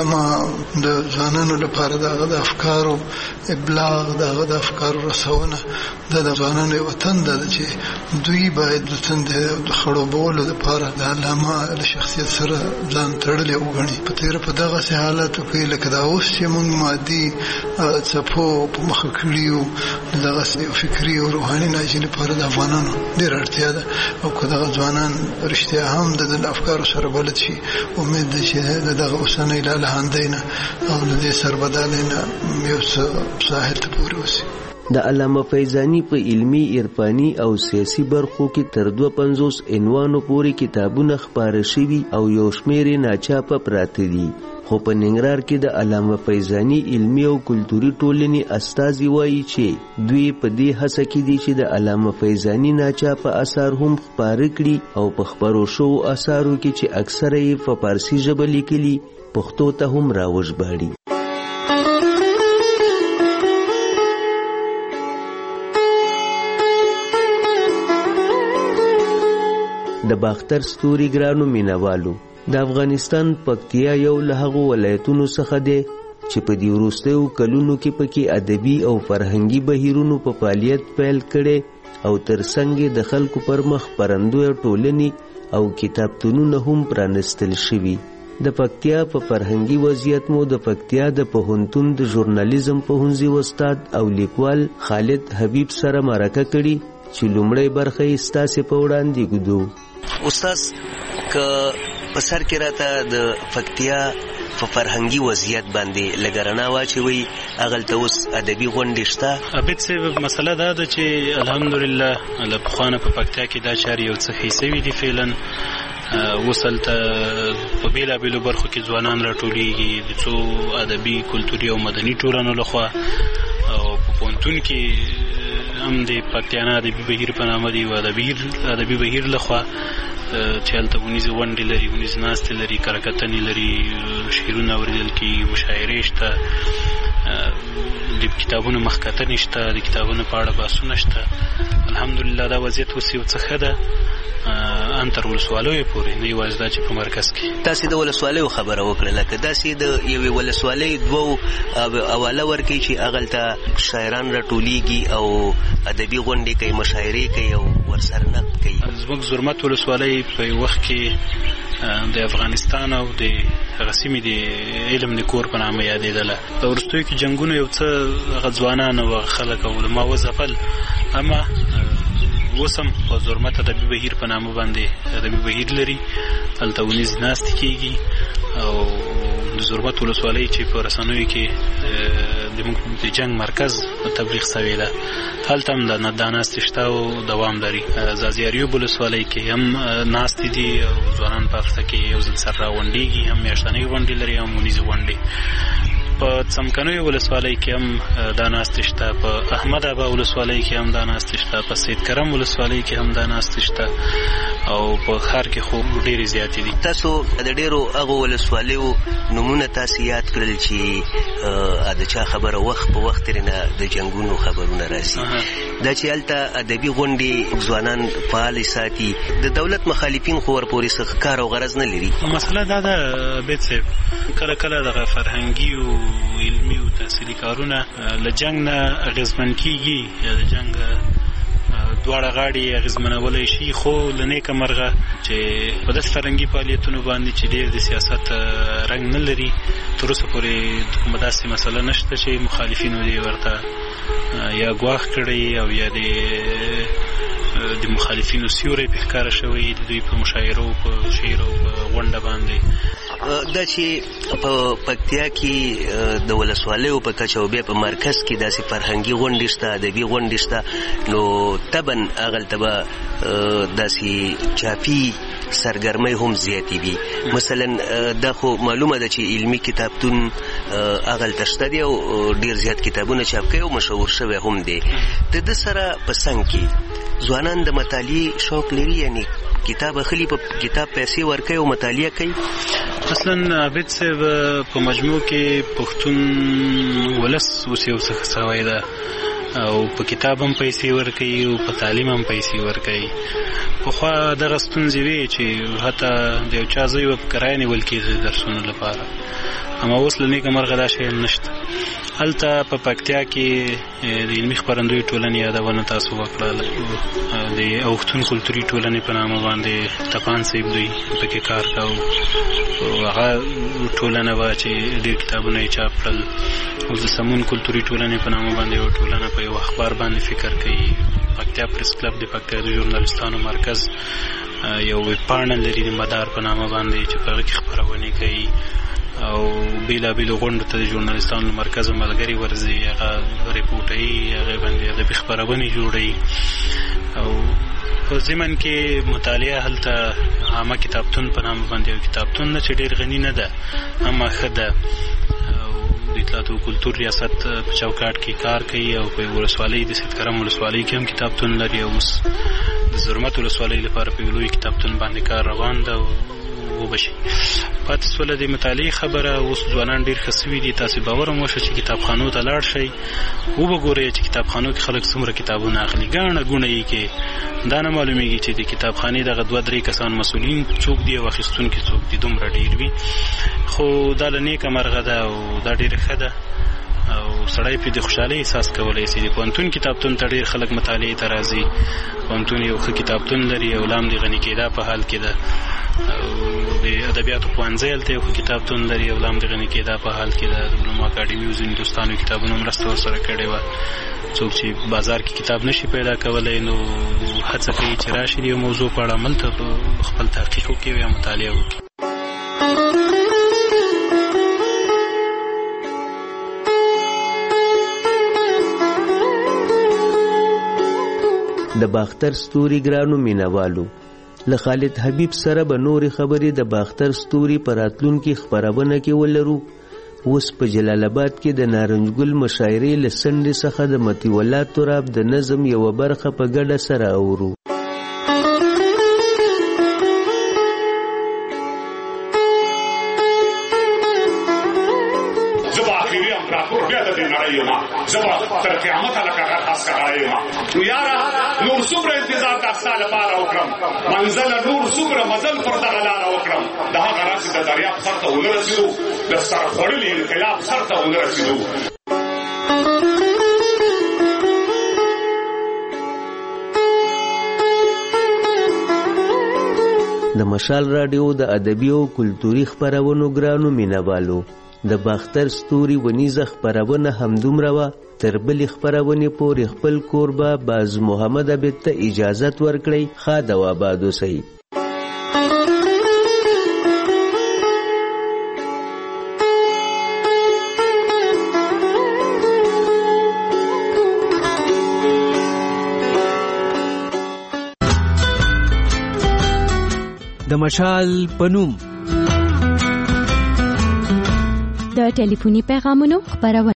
علامه د ځوانانو لپاره د افکارو ابلاغ د افکارو رسونه د ځوانانو وطن د چې دوی باید د تند د خړوبولو لپاره د علامه له شخصیت سره ځان تړلې وګڼي. په تیر په دغه حالاتو کې لکه دا اوس چې موږ مادي څپو په مخ کړیو دغه فکری او روحاني ناجی لپاره د افغانانو ډیر اړتیا ده او کله ځوانان رښتیا هم د افکارو سره بلد شي امید ده چې دغه اوسنۍ لاله هندینه او د دې سربدالینه یو څه ساحل ته پورې وسی. د علامه فیضانی په علمی عرفاني او سیاسي برخو کې تر دوه پنځوس عنوانو پورې کتابونه خپاره شوي او یو شمیر ناچاپه پراته دي. خو په ننګرهار کې د علامه فیضانی علمی او کلتوري ټولنې استازي وایي چې دوی په دې هڅه کې دي چې د علامه فیضانی ناچاپه اثار هم خپاره کړي او په خپرو شوو اثارو کې چې اکثره یې په فارسي ژبه لیکلي پښتو ته هم راوژباړي. د باختر ستوري ګرانو مینوالو د افغانستان پکتیا یو له هغو ولایتونو څخه دی چې په دې وروستیو کلونو کې پکې ادبي او فرهنګي بهیرونو په فعالیت پیل کړي او ترڅنګ د خلکو پر مخ پرندوی ټولنې او کتابتونونه هم پرانستل شوي. د پکتیا په فرهنګي وضعیت مو د پکتیا د پوهنتون د ژورنالیزم پوهنځي استاد او لیکوال خالد حبیب سره مرکه کړي چې لومړی برخه یې ستاسې په وړاندې ږدو. استاد که په سر کې راته د پکتیا په فرهنګي وضعیت باندې لګرنا واچوي اغل ته اوس ادبي غونډې شته. ابد څه مسله دا ده چې الحمدلله له پخوانه په پکتیا کې دا چارې یو څه ښې سوي دي فعلا. وصلته په بیلابیلو برخو کې ځوانان راټولیږي د څو ادبي کلتوري او مدني ټولنو لخوا او په پوهنتون کې هم د پکتیانا ادبي بهیر په نامه دی او ادبي بهیر لخوا چې هلته ونیزې غونډې لري، ونیزې ناستې لري، کرکتنې لري، شعرونه اورېدل کېږي، مشاعرې شته، د کتابونو مخکتنې شته، د کتابونو په اړه بحثونه شته. الحمدلله دا وضعیت اوس یو څه ښه ده ان تر ولسوالیو پورې، نه یوازې دا چې په مرکز کې. تاسې د ولسوالیو خبره وکړه، لکه داسې د یوې ولسوالۍ دوو حواله ورکوي چې هغلته شاعران راټولیږي او ادبي غونډې کوي، مشاعرې کوي او ورسره نقد کوي. زموږ زرمت ولسوالۍ په یو وخت کې د افغانستان او د هغه سیمې د علم د کور په نامه یادېدله. په وروستیو کې جنګونو یو څه هغه ځوانان او خلک او علما وځپل، اما اوس هم په زرمت ادبي بهیر په نامه باندې ادبي بهیر لري، هلته ونیزې ناستې کېږي او د زرمت ولسوالۍ چې په رسنیو کې د جنګ مرکز تبلیغ سوې ده، هلته هم دا ناستې شته او دوام لري. ځاځي ولسوالۍ کې هم ناستې دي او ځوانان په هفته کې یو ځل سره راغونډېږي، هم میاشتنۍ غونډې لري هم ونیزې غونډې. په څمکنیو ولسوالۍ کې هم دا ناستې شته، په احمد ابا ولسوالۍ کې هم دا ناستې شته، په سید کرم ولسوالۍ کې هم دا ناستې شته او په ښار کې خو ډېرې زیاتې دي. تاسو د ډېرو هغو ولسوالیو نومونه تاسې یاد کړل چې د چا خبره وخت په وخت ترېنه د جنګونو خبرونه راځي، دا چې هلته ادبي غونډې ځوانان فعالې ساتي، د دولت مخالفین خو ورپورې څه کار او غرض نه لري. مسله دا ده عبید صاحب، کله کله دغه فرهنګي او علمي او تحصیلي کارونه له جنګ نه اغېزمن کېږي، د جنګ دواړه غاړې اغېزمنولی شي، خو له نیکه مرغه چې په داسې فرهنګي فعالیتونو باندې چې ډېر د سیاست رنګ نه لري، تر اوسه پورې کومه داسې مسله نشته چې مخالفینو دې ورته یا ګواښ کړی او یا د د مخالفینو سیوری پې ښکاره شوی د دوی په مشاعرو په شعر او په غونډه باندې. دا چې په پکتیا کې د ولسوالیو په کچه او بیا په مرکز کې داسې فرهنګي غونډې شته، ادبي غونډې شته، نو طبعا هغلته به داسې چاپي سرګرمۍ هم زیاتې وي. مثلا دا خو معلومه ده چې علمي کتابتون هغلته شته دی او ډېر زیات کتابونه چاپ کوي او مشهور شوی هم دی. د ده سره په څنګ کې ځوانان د مطالعې شوق لري، یعنی کتاب اخلي، په کتاب پیسې ورکوي او مطالعه کوي. اصلا عبید صاحب په مجموع کې پښتون ولس اوس یو څه سوی ده او په کتاب هم پیسې ورکوي او په تعلیم هم پیسې ورکوي. پخوا دغه ستونزې وې چې حتی د یو چا ځای به په کرایه نیول کېږي درسونو لپاره، اما اوس له نیکه مرغه دا شی نشته. هلته په پکتیا کې د علمي خپرندویو ټولنې یادونه تاسو وکړه، د اوښتون کلتوري ټولنې په نامه باندې تپان صاحب دوی پکې کار کاوه او هغه ټولنه وه چې ډېر کتابونه یې چاپ کړل. اوس د سمون کلتوري ټولنې په نامه باندې یوه ټولنه په یو اخبار باندې فکر کوي. پکتیا پریس کلب د پکتیا د ژورنالستانو مرکز یو ویبپاڼه لري د مدار په نامه باندې چې په هغه کې خپرونې کوي او بیلابیلو غونډو ته د ژورنالستانو مرکز ملګري ورځي، هغه ریپورټوي، هغې باندې ادبي خپرونې جوړوي او په ضمن کې مطالعه هلته عامه کتابتون په نامه باندې یو کتابتون نه چې ډېر غني نه ده اما ښه ده او د اطلاعات او کلتور ریاست په چوکاټ کې کار کوي او په ولسوالۍ د سید کرم ولسوالۍ کې هم کتابتون لري او اوس د زرمت ولسوالۍ لپاره په لوی کتابتون باندې کار روان ده وبشي. پاتې سوله د مطالعې خبره، اوس ځوانان ډېر ښه سوي دي. تاسې باور هم وشو چې کتابخانو ته لاړ شئ وبګورئ چې کتابخانو کې خلک څومره کتابونه اخلي، ګاڼه ګوڼه یې کې دا نه معلومیږي چې د کتابخانې دغه دوه درې کسان مسؤلین څوک دي او اخیستونکي څوک دي، دومره ډېر وي. خو دا له نیکه مرغه ده او دا ډېره ښه ده او سړی پې د خوشحالۍ احساس کولی شي. د پوهنتون کتابتون ته ډېر خلک مطالعې ته راځي. پوهنتون یو ښه کتابتون لري او لا هم د غني کېدا په حال کې ده. د ادبیاتو پوهنځی هلته یو ښه کتابتون لري او لا هم د غني کېدا په حال کې ده. د علومو اکاډمي او ځینې دوستانو کتابونو مرسته ورسره کړې وه. څوک چې بازار کې کتاب نشي پیدا کولی نو هڅه کوي چې راشي د یو موضوع په اړه هملته خپل تحقیق وکړي او یا مطالعه وکړي. د باختر ستوري ګرانو مینوالو له خالد حبیب سره به نورې خبرې د باختر ستوري په راتلونکي خپرونه کې ولرو. اوس په جلال آباد کې د نارنجګل مشاعرې له څنډې څخه د مطیع الله تراب د نظم یوه برخه په ګډه سره اورو. زبا تر قیامت لکه غر خاص کړای ما نو یارا نور صبر انتظار د سال لپاره وکړم منزل نور صبر مزل پر دغه لار وکړم دا هغه راځي د دریاب سر ته ورسېدو د سر خړلې انقلاب سر ته ورسېدو. د مشال رادیو د ادبي او کلتوري خپرونو ګرانو مینوالو د باختر ستوري ونیزه خپرونه همدومره وه. تر بلې خپرونې پورې خپل کوربه باز محمد عبید ته اجازت ورکړئ. ښاد او آباد اوسئ. د مشال پنوم د ټلیفوني پیغامونو خپرونه